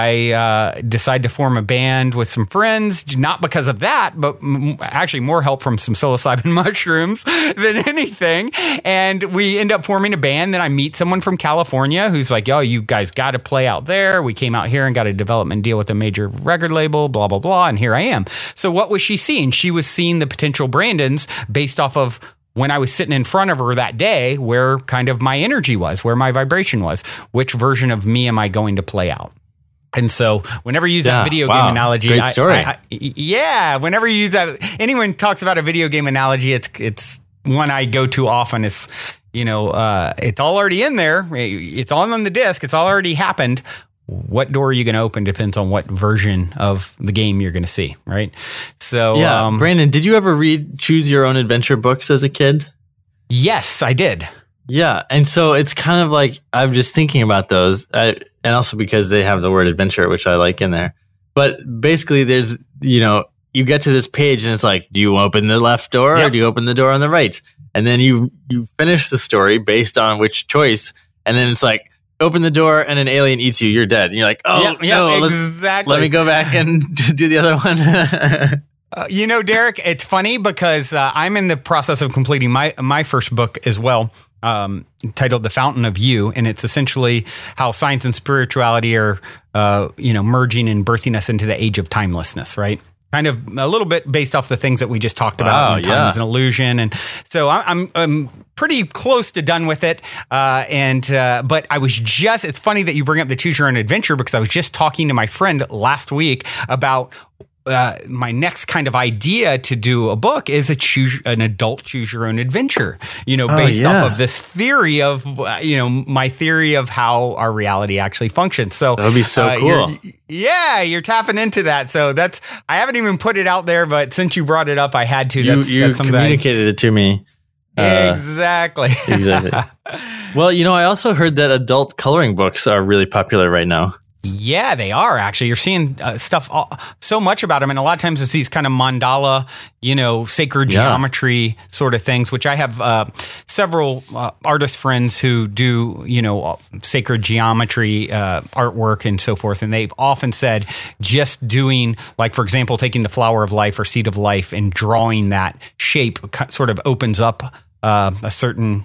I decided to form a band with some friends, not because of that, but actually more help from some psilocybin mushrooms than anything. And we end up forming a band. Then I meet someone from California who's like, "Oh, you guys got to play out there." We came out here and got a development deal with a major record label, blah, blah, blah. And here I am. So what was she seeing? She was seeing the potential Brandons based off of when I was sitting in front of her that day, where kind of my energy was, where my vibration was, which version of me am I going to play out? And so whenever you use that video game analogy, great story. Whenever you use that, anyone talks about a video game analogy, it's one I go to often. Is it's all already in there. It's all on the disc. It's all already happened. What door are you going to open depends on what version of the game you're going to see, right? So, Brandon, did you ever read Choose Your Own Adventure books as a kid? Yes, I did. Yeah, and so it's kind of like, I'm just thinking about those, and also because they have the word adventure, which I like in there. But basically, there's, you get to this page and it's like, do you open the left door or do you open the door on the right? And then you finish the story based on which choice, and then it's like, open the door and an alien eats you, you're dead. And you're like, exactly. Let me go back and do the other one. Derek, it's funny because I'm in the process of completing my first book as well, titled The Fountain of You. And it's essentially how science and spirituality are, merging and birthing us into the age of timelessness, right? Kind of a little bit based off the things that we just talked about. Time is an illusion. And so I'm pretty close to done with it. But I was it's funny that you bring up the Choose Your Own Adventure, because I was just talking to my friend last week about my next kind of idea to do a book is an adult choose your own adventure, based off of this theory of, my theory of how our reality actually functions. So that would be so cool. You're tapping into that. So I haven't even put it out there, but since you brought it up, I had to. You communicated it to me. Exactly. Well, I also heard that adult coloring books are really popular right now. Yeah, they are actually. You're seeing stuff so much about them, and a lot of times it's these kind of mandala, sacred geometry sort of things. Which I have several artist friends who do, sacred geometry artwork and so forth, and they've often said just doing, like for example, taking the flower of life or seed of life and drawing that shape sort of opens up a certain,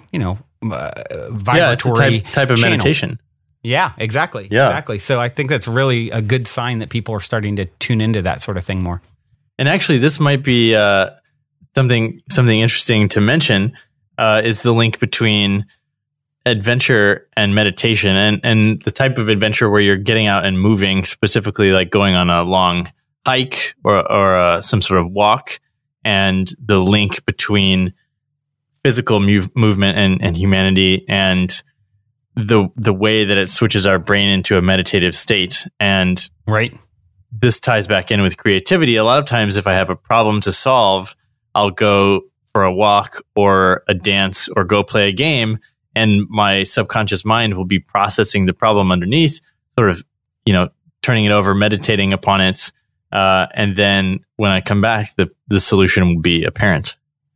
vibratory type of channel. meditation. Yeah, exactly. Yeah. Exactly. So I think that's really a good sign that people are starting to tune into that sort of thing more. And actually, this might be something interesting to mention is the link between adventure and meditation, and the type of adventure where you're getting out and moving, specifically like going on a long hike or some sort of walk, and the link between physical movement and humanity, and the way that it switches our brain into a meditative state. And this ties back in with creativity. A lot of times if I have a problem to solve, I'll go for a walk or a dance or go play a game, and my subconscious mind will be processing the problem underneath, sort of, turning it over, meditating upon it. And then when I come back, the solution will be apparent.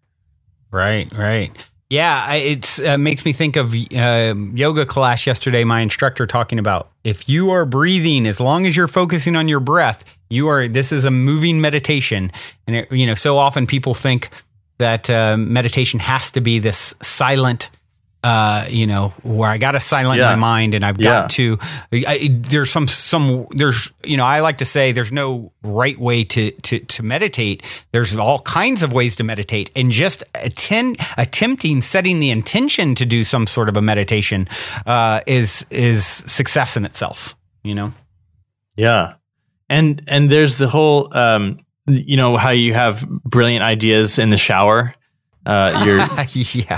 Right. Yeah, it makes me think of yoga class yesterday. My instructor talking about if you are breathing, as long as you're focusing on your breath, this is a moving meditation. And so often people think that meditation has to be this silent, where I got to silence my mind and I've got to. There's I like to say there's no right way to meditate. There's all kinds of ways to meditate, and just attempting setting the intention to do some sort of a meditation is success in itself. Yeah, and there's the whole how you have brilliant ideas in the shower. Yeah.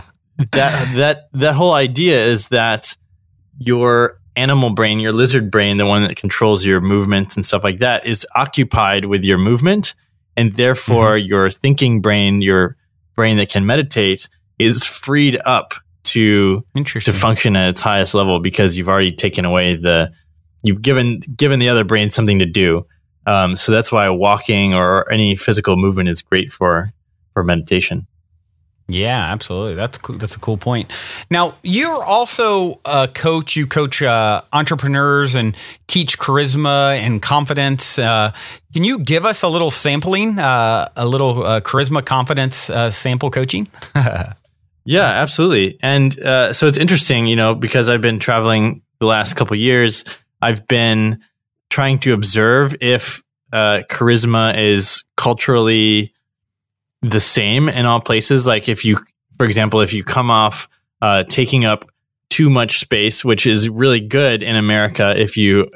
That whole idea is that your animal brain, your lizard brain, the one that controls your movements and stuff like that, is occupied with your movement, and therefore your thinking brain, your brain that can meditate, is freed up to function at its highest level, because you've already taken away you've given the other brain something to do. So that's why walking or any physical movement is great for meditation. Yeah, absolutely. That's a cool point. Now, you're also a coach. You coach entrepreneurs and teach charisma and confidence. Can you give us a little sampling, a little charisma confidence sample coaching? Yeah, absolutely. And so it's interesting, because I've been traveling the last couple of years. I've been trying to observe if charisma is culturally the same in all places. Like for example, if you come off taking up too much space, which is really good in America, if you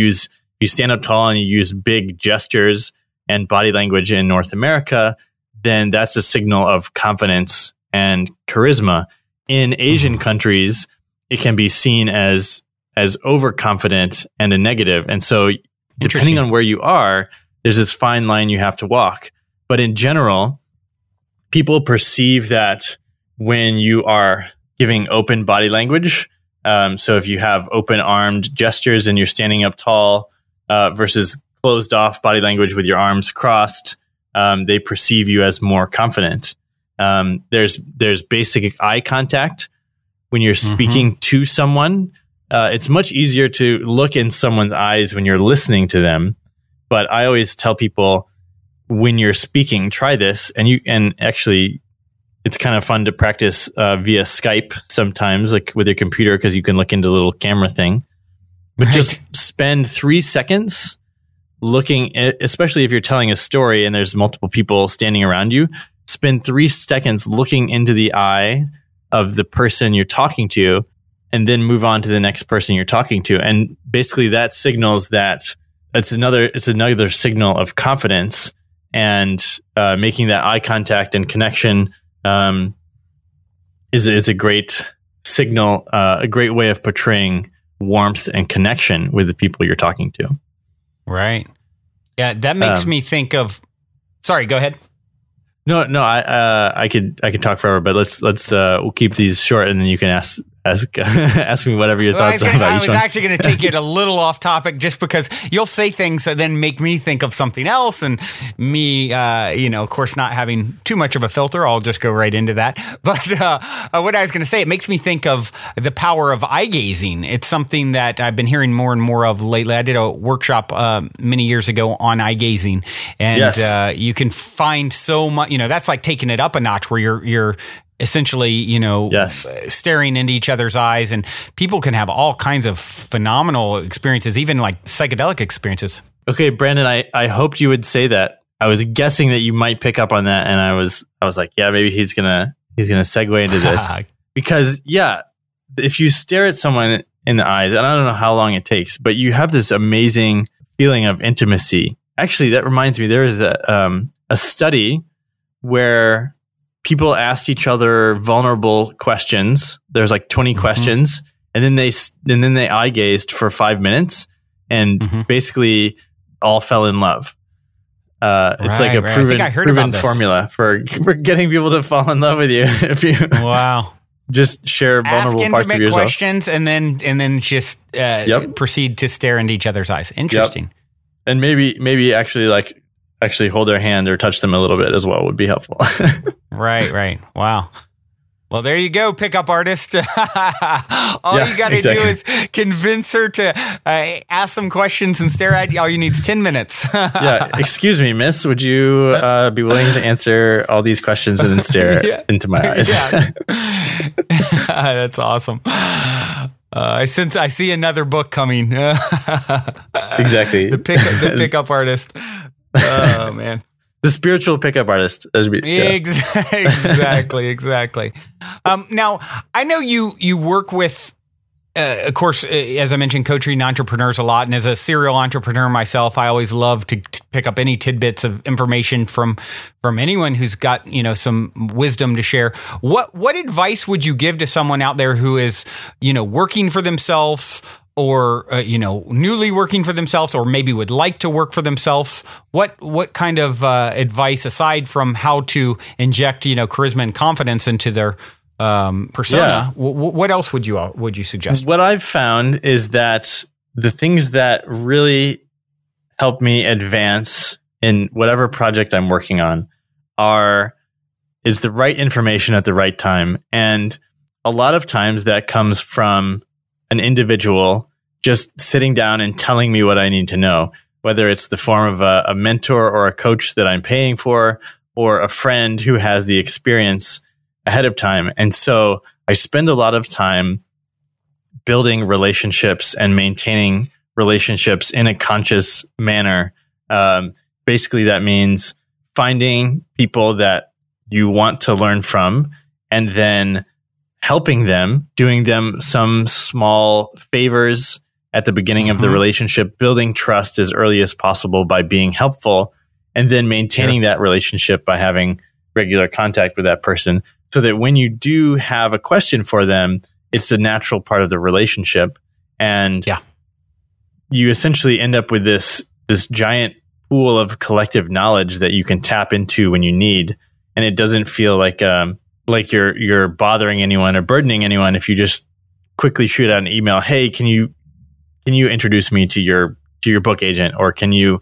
stand up tall and you use big gestures and body language in North America, then that's a signal of confidence and charisma. In Asian countries, it can be seen as overconfident and a negative. And so depending on where you are, there's this fine line you have to walk. But in general, people perceive that when you are giving open body language, so if you have open-armed gestures and you're standing up tall versus closed-off body language with your arms crossed, they perceive you as more confident. There's basic eye contact. When you're speaking to someone, it's much easier to look in someone's eyes when you're listening to them. But I always tell people, when you're speaking, try this, and actually it's kind of fun to practice via Skype sometimes, like with your computer, because you can look into the little camera thing. But just spend 3 seconds looking at, especially if you're telling a story and there's multiple people standing around you, spend 3 seconds looking into the eye of the person you're talking to, and then move on to the next person you're talking to. And basically that signals that it's another signal of confidence. And making that eye contact and connection is a great signal, a great way of portraying warmth and connection with the people you're talking to. Right. Yeah, that makes me think of. Sorry, go ahead. No, I could talk forever, but let's we'll keep these short, and then you can ask ask me whatever your thoughts are about I each was one. actually going to take it a little off topic just because you'll say things that then make me think of something else. And me, of course, not having too much of a filter, I'll just go right into that. But what I was going to say, it makes me think of the power of eye gazing. It's something that I've been hearing more and more of lately. I did a workshop many years ago on eye gazing, and Yes. you can find so much. That's like taking it up a notch, where you're essentially, Yes. staring into each other's eyes, and people can have all kinds of phenomenal experiences, even like psychedelic experiences. Okay, Brandon, I hoped you would say that. I was guessing that you might pick up on that, and I was like, yeah, maybe he's gonna segue into this because if you stare at someone in the eyes, and I don't know how long it takes, but you have this amazing feeling of intimacy. Actually, that reminds me, there is a study where people asked each other vulnerable questions. There's like 20 questions, and then they eye gazed for 5 minutes, and basically all fell in love. It's like a proven formula for getting people to fall in love with you. If you just share vulnerable parts of yourself, questions, and then just proceed to stare into each other's eyes. Interesting. Yep. And maybe actually hold their hand or touch them a little bit as well would be helpful. Right. Wow. Well, there you go, pickup artist. All you got to do is convince her to ask some questions and stare at you. All you need is 10 minutes. Excuse me, miss. Would you be willing to answer all these questions and then stare into my eyes? That's awesome. Since I see another book coming. Exactly. The pickup artist. Oh, man. The spiritual pickup artist. Exactly. Now, I know you work with, of course, as I mentioned, coaching entrepreneurs a lot. And as a serial entrepreneur myself, I always love to pick up any tidbits of information from anyone who's got, some wisdom to share. What advice would you give to someone out there who is, working for themselves, or newly working for themselves, or maybe would like to work for themselves? What kind of advice, aside from how to inject charisma and confidence into their persona, what else would you suggest? What I've found is that the things that really help me advance in whatever project I'm working on is the right information at the right time, and a lot of times that comes from an individual just sitting down and telling me what I need to know, whether it's the form of a mentor or a coach that I'm paying for, or a friend who has the experience ahead of time. And so I spend a lot of time building relationships and maintaining relationships in a conscious manner. Basically, that means finding people that you want to learn from, and then helping them, doing them some small favors at the beginning of the relationship, building trust as early as possible by being helpful, and then maintaining that relationship by having regular contact with that person, so that when you do have a question for them, it's a natural part of the relationship. And you essentially end up with this giant pool of collective knowledge that you can tap into when you need. And it doesn't feel like you're bothering anyone or burdening anyone if you just quickly shoot out an email. Hey, can you introduce me to your book agent, or can you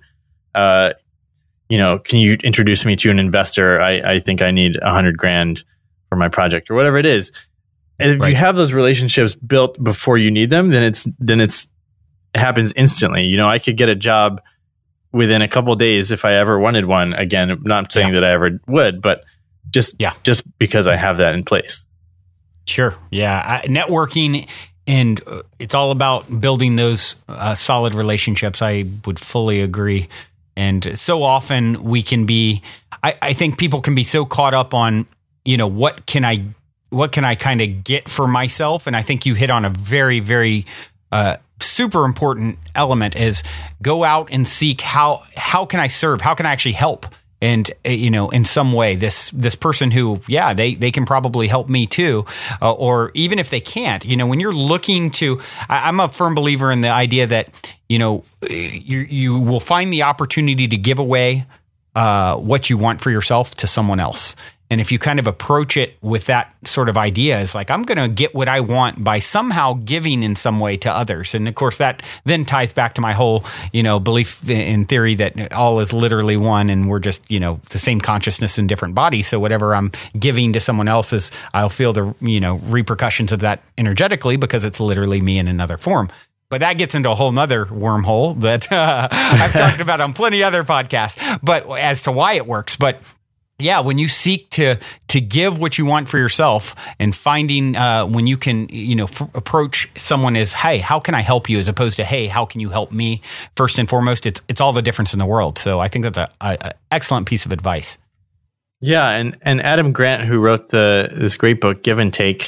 introduce me to an investor? I think I need $100,000 for my project, or whatever it is. And if you have those relationships built before you need them, then it happens instantly. I could get a job within a couple of days if I ever wanted one. Again, I'm not saying that I ever would, but just because I have that in place. Sure. Yeah. Networking, and it's all about building those solid relationships. I would fully agree. And so often we can be, I think people can be so caught up on, what can I kind of get for myself? And I think you hit on a very, very super important element, is go out and seek how can I serve? How can I actually help? And, in some way, this person who, they can probably help me too. Or even if they can't, when you're looking to, I'm a firm believer in the idea that, you will find the opportunity to give away what you want for yourself to someone else. And if you kind of approach it with that sort of idea, it's like, I'm going to get what I want by somehow giving in some way to others. And of course, that then ties back to my whole, belief in theory that all is literally one, and we're just, it's the same consciousness in different bodies. So whatever I'm giving to someone else I'll feel the, repercussions of that energetically because it's literally me in another form. But that gets into a whole nother wormhole that I've talked about on plenty of other podcasts, but as to why it works. But yeah, when you seek to give what you want for yourself and finding when you can, approach someone as, hey, how can I help you? As opposed to, hey, how can you help me? First and foremost, it's all the difference in the world. So I think that's an excellent piece of advice. Yeah. And Adam Grant, who wrote this great book, Give and Take,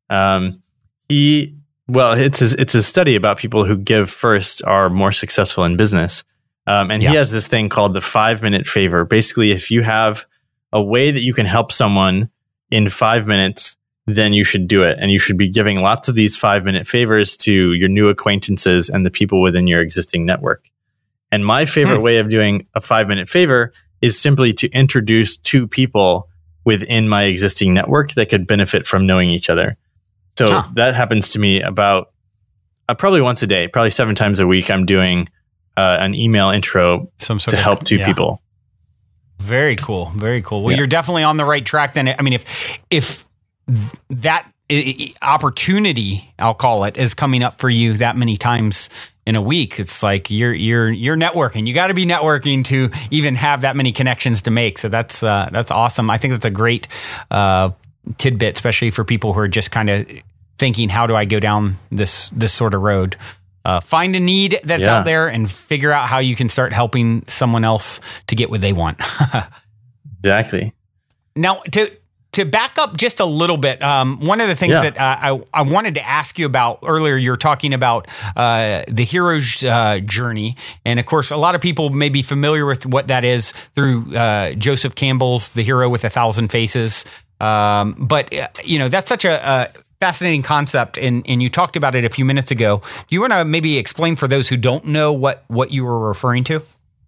it's a study about people who give first are more successful in business. He has this thing called the 5-minute favor. Basically, if you have a way that you can help someone in 5 minutes, then you should do it. And you should be giving lots of these 5-minute favors to your new acquaintances and the people within your existing network. And my favorite way of doing a 5-minute favor is simply to introduce 2 people within my existing network that could benefit from knowing each other. So that happens to me about probably once a day, probably 7 times a week. I'm doing an email intro to help 2 people. Very cool. Very cool. Well, you're definitely on the right track then. I mean, if that opportunity, I'll call it, is coming up for you that many times in a week, it's like you're networking. You got to be networking to even have that many connections to make. So that's awesome. I think that's a great tidbit, especially for people who are just kind of thinking, how do I go down this sort of road? Find a need that's out there and figure out how you can start helping someone else to get what they want. Exactly. Now, to back up just a little bit, one of the things that I wanted to ask you about earlier, you were talking about the hero's journey. And of course, a lot of people may be familiar with what that is through Joseph Campbell's The Hero with 1,000 Faces. But that's such a fascinating concept, and you talked about it a few minutes ago. Do you want to maybe explain for those who don't know what you were referring to?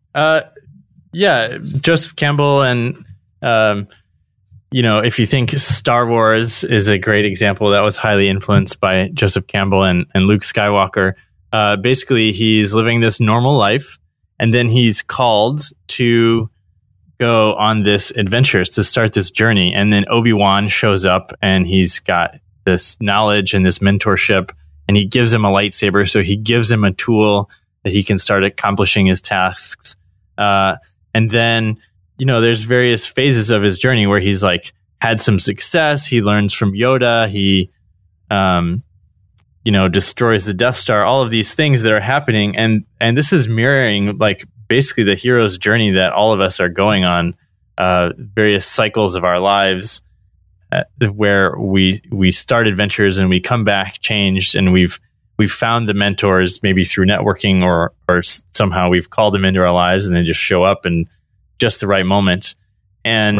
Joseph Campbell, and if you think Star Wars is a great example, that was highly influenced by Joseph Campbell and Luke Skywalker. Basically, he's living this normal life, and then he's called to go on this adventure, to start this journey. And then Obi-Wan shows up, and he's got this knowledge and this mentorship, and he gives him a lightsaber. So he gives him a tool that he can start accomplishing his tasks. And then, there's various phases of his journey where he's like had some success. He learns from Yoda. He, destroys the Death Star, all of these things that are happening. And this is mirroring like basically the hero's journey that all of us are going on, various cycles of our lives, where we start adventures and we come back changed, and we've found the mentors maybe through networking or somehow we've called them into our lives and they just show up in just the right moment. And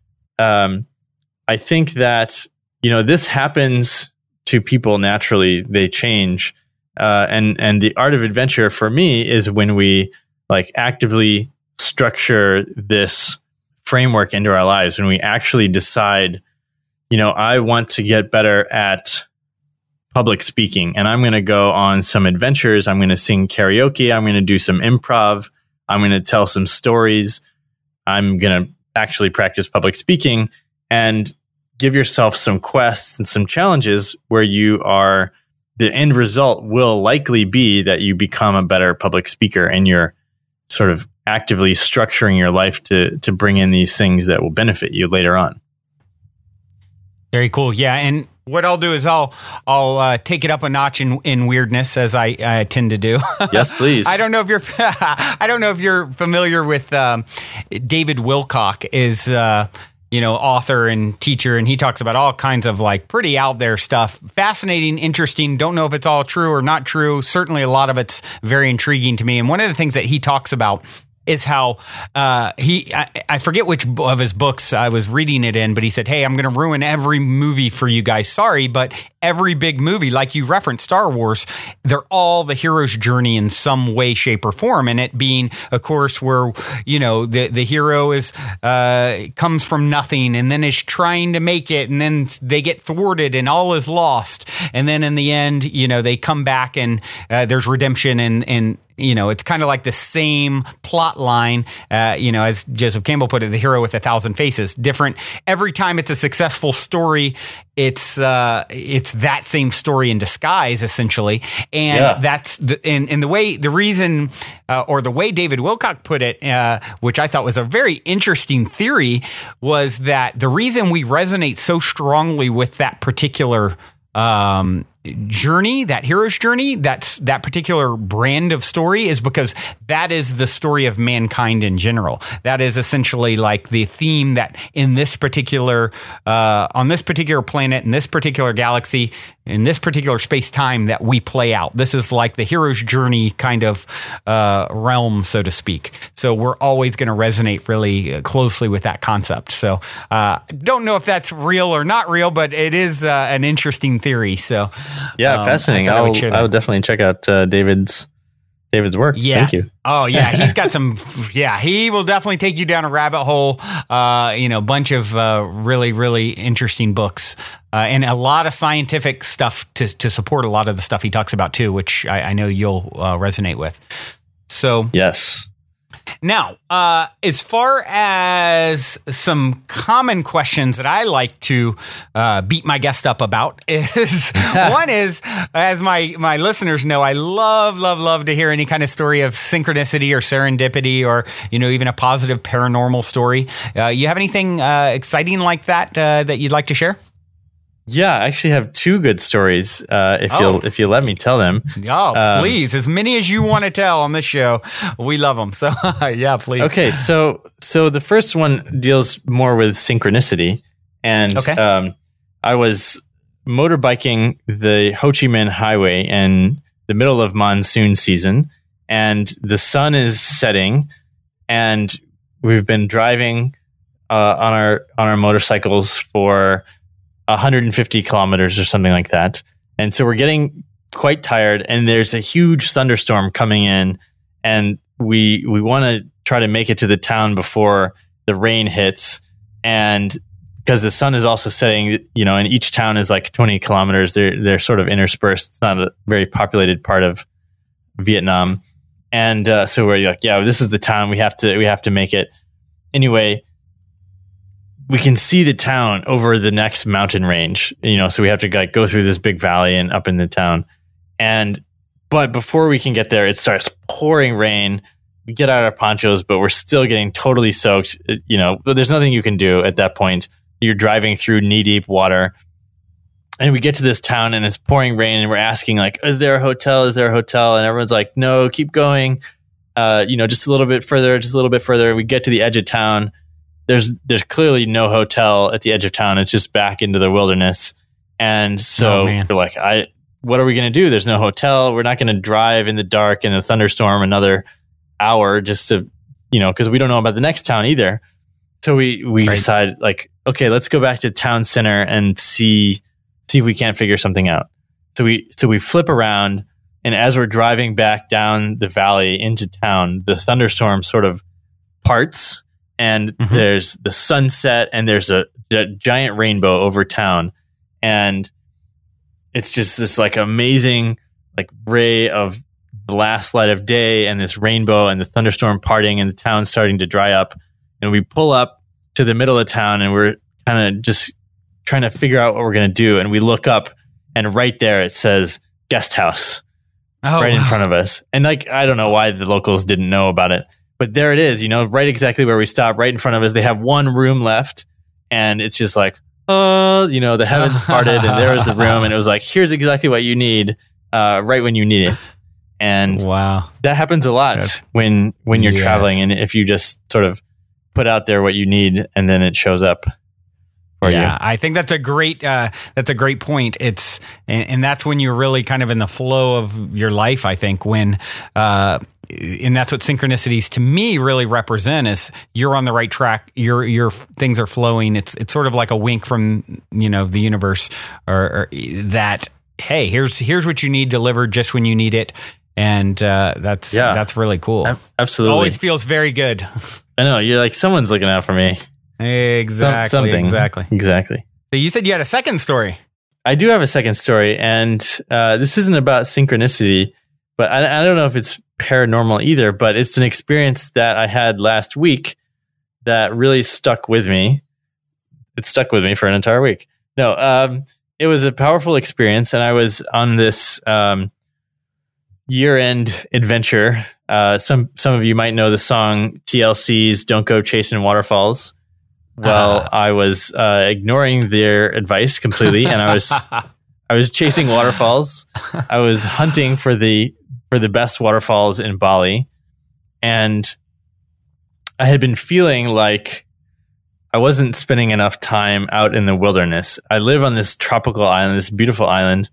I think that this happens to people naturally. They change, and the art of adventure for me is when we like actively structure this framework into our lives, when we actually decide, I want to get better at public speaking, and I'm going to go on some adventures. I'm going to sing karaoke. I'm going to do some improv. I'm going to tell some stories. I'm going to actually practice public speaking, and give yourself some quests and some challenges where the end result will likely be that you become a better public speaker, and you're sort of actively structuring your life to bring in these things that will benefit you later on. Very cool. Yeah. And what I'll do is I'll take it up a notch in weirdness, as I tend to do. Yes, please. I don't know if you're familiar with David Wilcock is author and teacher, and he talks about all kinds of like pretty out there stuff. Fascinating, interesting. Don't know if it's all true or not true. Certainly a lot of it's very intriguing to me. And one of the things that he talks about is how I forget which of his books I was reading it in, but he said, hey, I'm going to ruin every movie for you guys. Sorry, but every big movie, like you referenced Star Wars, they're all the hero's journey in some way, shape, or form. And it being, of course, where, the hero is comes from nothing and then is trying to make it, and then they get thwarted and all is lost. And then in the end, they come back and there's redemption, and it's kind of like the same plot line, as Joseph Campbell put it, the hero with 1,000 faces. Different every time. It's a successful story. It's that same story in disguise, essentially. And that's the reason David Wilcock put it, which I thought was a very interesting theory, was that the reason we resonate so strongly with that particular journey, that hero's journey, that particular brand of story, is because that is the story of mankind in general. That is essentially like the theme that in this particular, on this particular planet, in this particular galaxy, in this particular space time that we play out. This is like the hero's journey kind of realm, so to speak. So we're always going to resonate really closely with that concept. So don't know if that's real or not real, but it is an interesting theory. So yeah, fascinating. I'll definitely check out David's work. Yeah. Thank you. Oh yeah, he's got some. Yeah, he will definitely take you down a rabbit hole. Bunch of really, really interesting books and a lot of scientific stuff to support a lot of the stuff he talks about too, which I know you'll resonate with. So yes. Now, as far as some common questions that I like to beat my guest up about is one is, as my listeners know, I love to hear any kind of story of synchronicity or serendipity or, even a positive paranormal story. You have anything exciting like that that you'd like to share? Yeah, I actually have two good stories. If you let me tell them. Oh, please, as many as you want to tell on this show, we love them. So yeah, please. Okay, so the first one deals more with synchronicity, and I was motorbiking the Ho Chi Minh Highway in the middle of monsoon season, and the sun is setting, and we've been driving on our motorcycles for 150 kilometers or something like that. And so we're getting quite tired, and there's a huge thunderstorm coming in, and we want to try to make it to the town before the rain hits. And because the sun is also setting, and each town is like 20 kilometers, they're sort of interspersed. It's not a very populated part of Vietnam. And so we're like, yeah, this is the town. We have to make it. Anyway, we can see the town over the next mountain range, so we have to go through this big valley and up in the town. But before we can get there, it starts pouring rain. We get out our ponchos, but we're still getting totally soaked. There's nothing you can do at that point. You're driving through knee deep water, and we get to this town and it's pouring rain, and we're asking like, is there a hotel? Is there a hotel? And everyone's like, no, keep going. Just a little bit further. We get to the edge of town. There's clearly no hotel at the edge of town. It's just back into the wilderness. And so we're like, what are we going to do? There's no hotel. We're not going to drive in the dark in a thunderstorm another hour just to, because we don't know about the next town either. So we decide like, okay, let's go back to town center and see if we can't figure something out. So we flip around, and as we're driving back down the valley into town, the thunderstorm sort of parts. And there's the sunset, and there's a giant rainbow over town. And it's just this like amazing like ray of the last light of day, and this rainbow, and the thunderstorm parting, and the town starting to dry up. And we pull up to the middle of town, and we're kind of just trying to figure out what we're going to do. And we look up, and right there it says guest house in front of us. And like, I don't know why the locals didn't know about it. But there it is, right exactly where we stopped, right in front of us. They have one room left, and it's just like, the heavens parted, and there was the room, and it was like, here's exactly what you need, right when you need it. And wow, that happens a lot when you're traveling, and if you just sort of put out there what you need, and then it shows up for you. I think that's a great point. And that's when you're really kind of in the flow of your life. I think when and that's what synchronicities to me really represent is you're on the right track. Your things are flowing. It's sort of like a wink from, the universe or that, hey, here's what you need delivered just when you need it. And that's really cool. Absolutely. Always feels very good. I know. You're like, someone's looking out for me. Exactly. Something. Exactly. So you said you had a second story. I do have a second story, and this isn't about synchronicity, but I don't know if it's paranormal either, but it's an experience that I had last week that really stuck with me. It stuck with me for an entire week. No, it was a powerful experience, and I was on this year-end adventure. Some of you might know the song TLC's "Don't Go Chasing Waterfalls." Well, I was ignoring their advice completely, and I was chasing waterfalls. I was hunting for the best waterfalls in Bali, and I had been feeling like I wasn't spending enough time out in the wilderness. I live on this tropical island, this beautiful island,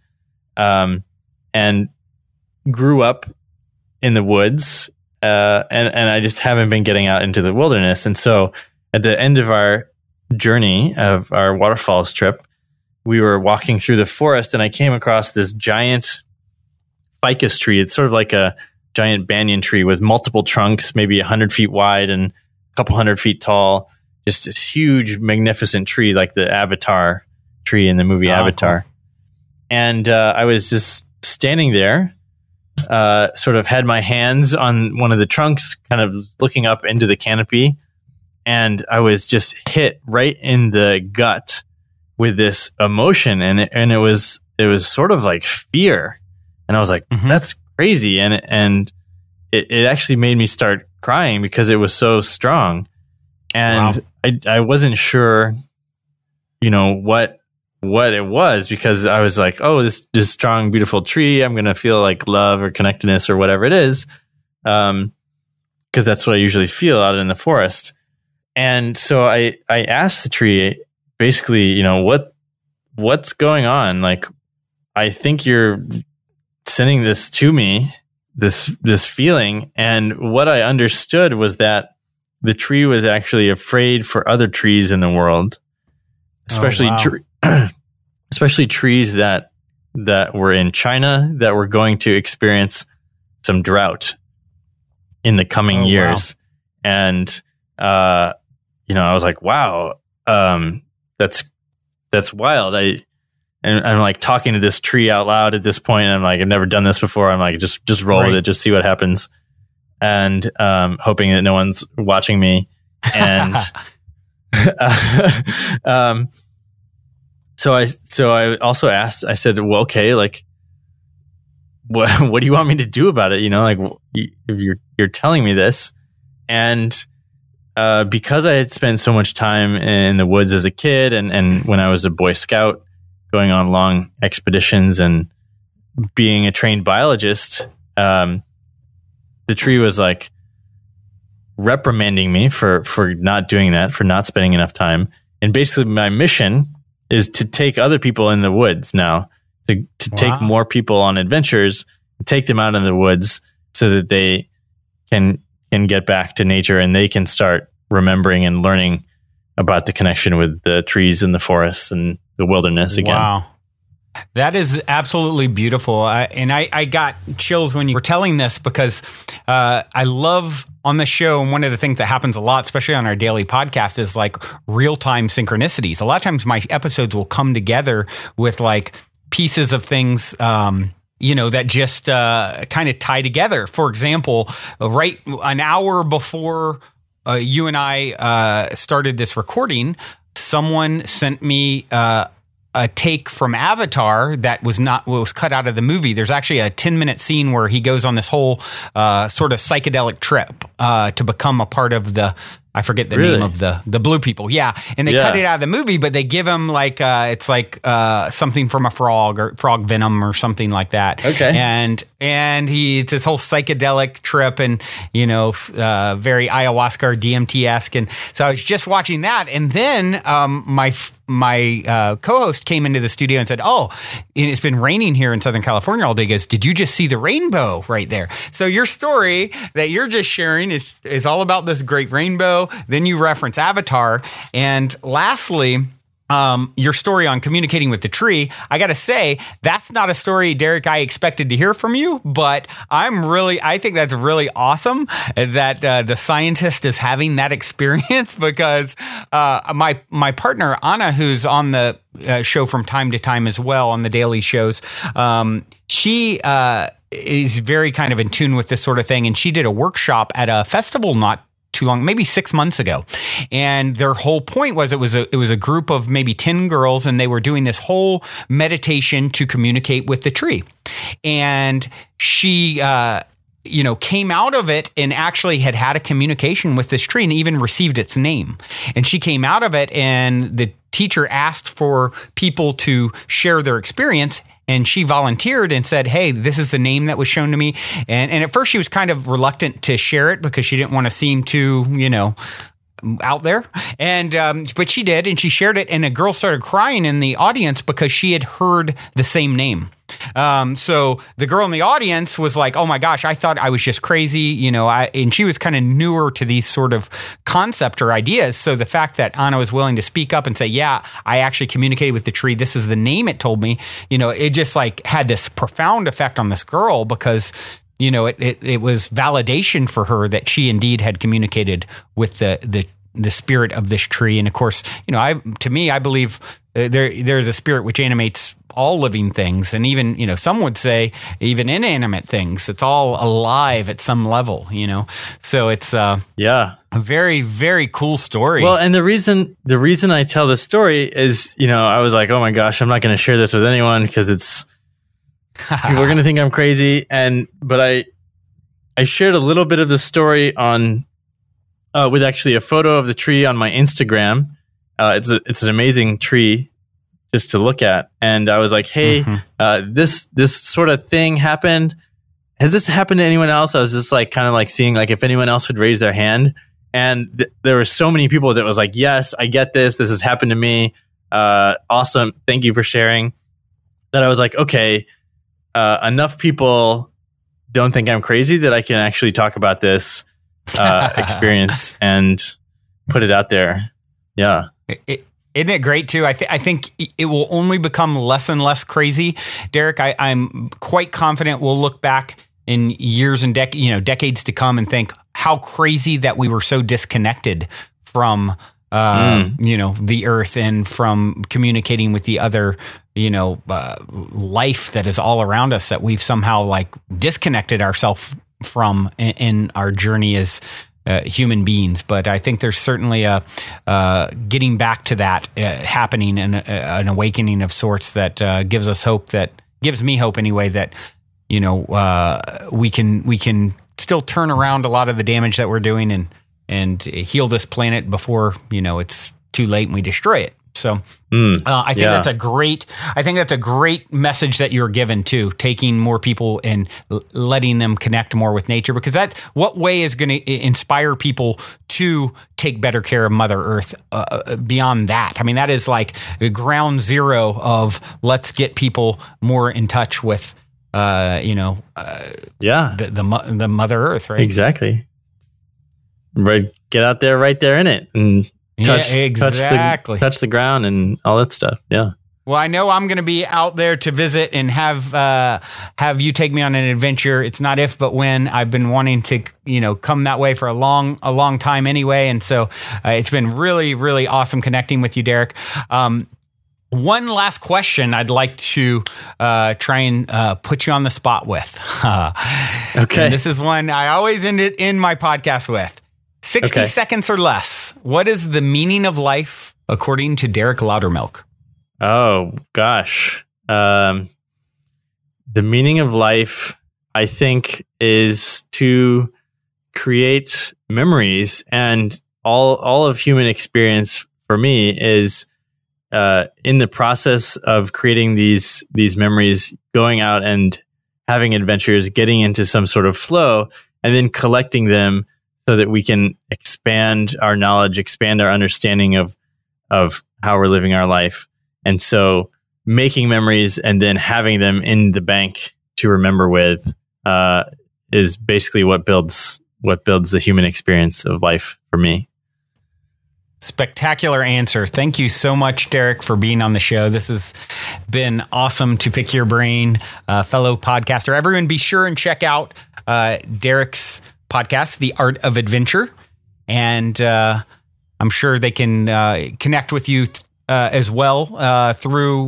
and grew up in the woods, and I just haven't been getting out into the wilderness. And so at the end of our journey of our waterfalls trip, we were walking through the forest, and I came across this giant ficus tree. It's sort of like a giant banyan tree with multiple trunks, maybe 100 feet wide and a couple 100 feet tall. Just this huge, magnificent tree, like the Avatar tree in the movie Avatar. Cool. And I was just standing there, sort of had my hands on one of the trunks, kind of looking up into the canopy. And I was just hit right in the gut with this emotion. And it was sort of like fear. And I was like, that's crazy. And it actually made me start crying because it was so strong. And wow. I wasn't sure, what it was, because I was like, oh, this strong, beautiful tree, I'm going to feel like love or connectedness or whatever it is. Because that's what I usually feel out in the forest. And so I asked the tree basically, what's going on? Like, I think you're sending this to me, this feeling. And what I understood was that the tree was actually afraid for other trees in the world, especially especially trees that were in China that were going to experience some drought in the coming years. Wow. And I was like, wow, that's wild. I'm like talking to this tree out loud at this point. And I'm like, I've never done this before. I'm like, just roll with it, just see what happens. And hoping that no one's watching me. And so I also asked, I said, well, okay, like, what do you want me to do about it? Like, if you're telling me this. And because I had spent so much time in the woods as a kid, and when I was a Boy Scout, going on long expeditions and being a trained biologist, the tree was like reprimanding me for not doing that, for not spending enough time. And basically my mission is to take other people in the woods now, to take more people on adventures, take them out in the woods so that they can get back to nature and they can start remembering and learning about the connection with the trees and the forests and the wilderness again. Wow. That is absolutely beautiful. And I got chills when you were telling this, because I love on the show, and one of the things that happens a lot, especially on our daily podcast, is like real-time synchronicities. A lot of times my episodes will come together with like pieces of things that just kind of tie together. For example, right an hour before you and I started this recording, someone sent me a take from Avatar that was cut out of the movie. There's actually a 10-minute scene where he goes on this whole sort of psychedelic trip to become a part of I forget the name of the blue people. Yeah. And they cut it out of the movie, but they give him it's like something from a frog or frog venom or something like that. Okay. And And it's this whole psychedelic trip and, very ayahuasca or DMT-esque. And so I was just watching that. And then my co-host came into the studio and said, "Oh, it's been raining here in Southern California all day." He goes, "Did you just see the rainbow right there?" So your story that you're just sharing is all about this great rainbow. Then you reference Avatar. And lastly, your story on communicating with the tree. I got to say, that's not a story, Derek, I expected to hear from you, but I think that's really awesome that the scientist is having that experience because my partner, Anna, who's on the show from time to time as well on the daily shows, she is very kind of in tune with this sort of thing. And she did a workshop at a festival not too long, maybe 6 months ago. And their whole point was it was a group of maybe 10 girls, and they were doing this whole meditation to communicate with the tree. And she, came out of it and actually had a communication with this tree and even received its name. And she came out of it, and the teacher asked for people to share their experience. And she volunteered and said, "Hey, this is the name that was shown to me." And at first she was kind of reluctant to share it because she didn't want to seem too, out there. And, but she did, and she shared it. And a girl started crying in the audience because she had heard the same name. So the girl in the audience was like, "Oh my gosh, I thought I was just crazy." And she was kind of newer to these sort of concept or ideas. So the fact that Anna was willing to speak up and say, "Yeah, I actually communicated with the tree. This is the name it told me." It just like had this profound effect on this girl because, it was validation for her that she indeed had communicated with the spirit of this tree. And of course, I believe there's a spirit which animates all living things. And even, some would say even inanimate things. It's all alive at some level, So it's a very, very cool story. Well, and the reason I tell this story is, I was like, oh my gosh, I'm not going to share this with anyone because people are going to think I'm crazy. But I shared a little bit of the story on, with actually a photo of the tree on my Instagram. It's an amazing tree just to look at. And I was like, "Hey, this sort of thing happened. Has this happened to anyone else?" I was just like, kind of like seeing like if anyone else would raise their hand. And there were so many people that was like, "Yes, I get this. This has happened to me. Awesome. Thank you for sharing." That I was like, okay, enough people don't think I'm crazy that I can actually talk about this experience and put it out there. Yeah. Isn't it great too? I think it will only become less and less crazy, Derek. I'm quite confident we'll look back in years and decades to come and think how crazy that we were so disconnected from the earth and from communicating with the other life that is all around us that we've somehow like disconnected ourselves from in our journey as human beings. But I think there's certainly a getting back to that happening and an awakening of sorts that gives us hope, that gives me hope anyway, that we can still turn around a lot of the damage that we're doing and heal this planet before it's too late and we destroy it. So I think that's a great message that you're given too, taking more people and letting them connect more with nature, because what way is going to inspire people to take better care of Mother Earth beyond that? I mean, that is like ground zero of let's get people more in touch with, the Mother Earth, right? Exactly. Right. Get out there, right there in it, and touch the ground and all that stuff. Yeah. Well, I know I'm going to be out there to visit and have you take me on an adventure. It's not if, but when. I've been wanting to, come that way for a long time anyway. And so it's been really, really awesome connecting with you, Derek. One last question I'd like to try and put you on the spot with. Okay. And this is one I always end it in my podcast with. 60 seconds or less. What is the meaning of life according to Derek Loudermilk? Oh, gosh. The meaning of life, I think, is to create memories. And all of human experience for me is in the process of creating these memories, going out and having adventures, getting into some sort of flow, and then collecting them so that we can expand our knowledge, expand our understanding of how we're living our life. And so making memories and then having them in the bank to remember with is basically what builds the human experience of life for me. Spectacular answer. Thank you so much, Derek, for being on the show. This has been awesome to pick your brain, fellow podcaster. Everyone be sure and check out Derek's podcast, The Art of Adventure. And I'm sure they can connect with you as well through,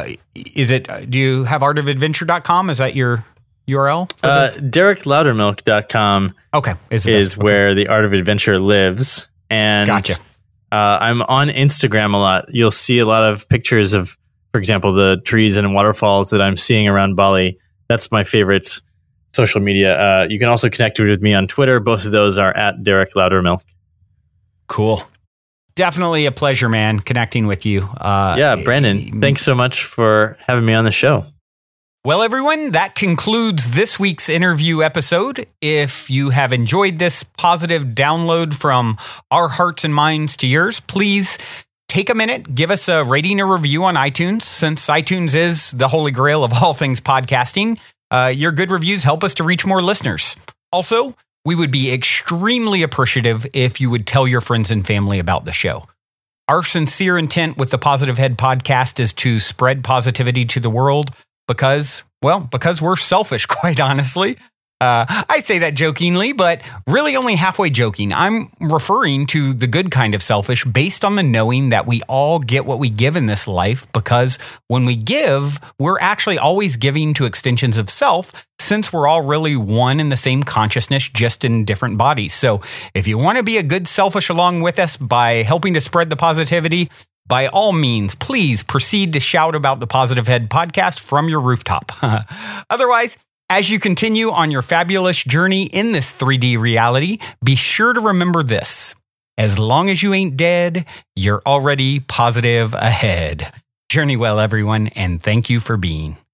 do you have artofadventure.com? Is that your URL? DerekLoudermilk.com is where The Art of Adventure lives. And gotcha. I'm on Instagram a lot. You'll see a lot of pictures of, for example, the trees and waterfalls that I'm seeing around Bali. That's my favorite social media. You can also connect with me on Twitter. Both of those are at Derek Loudermilk. Cool. Definitely a pleasure, man, connecting with you. Brandon, thanks so much for having me on the show. Well, everyone, that concludes this week's interview episode. If you have enjoyed this positive download from our hearts and minds to yours, please take a minute, give us a rating or review on iTunes. Since iTunes is the holy grail of all things podcasting, your good reviews help us to reach more listeners. Also, we would be extremely appreciative if you would tell your friends and family about the show. Our sincere intent with the Positive Head podcast is to spread positivity to the world because we're selfish, quite honestly. I say that jokingly, but really only halfway joking. I'm referring to the good kind of selfish based on the knowing that we all get what we give in this life, because when we give, we're actually always giving to extensions of self, since we're all really one in the same consciousness, just in different bodies. So if you want to be a good selfish along with us by helping to spread the positivity, by all means, please proceed to shout about the Positive Head podcast from your rooftop. Otherwise, as you continue on your fabulous journey in this 3D reality, be sure to remember this. As long as you ain't dead, you're already positive ahead. Journey well, everyone, and thank you for being.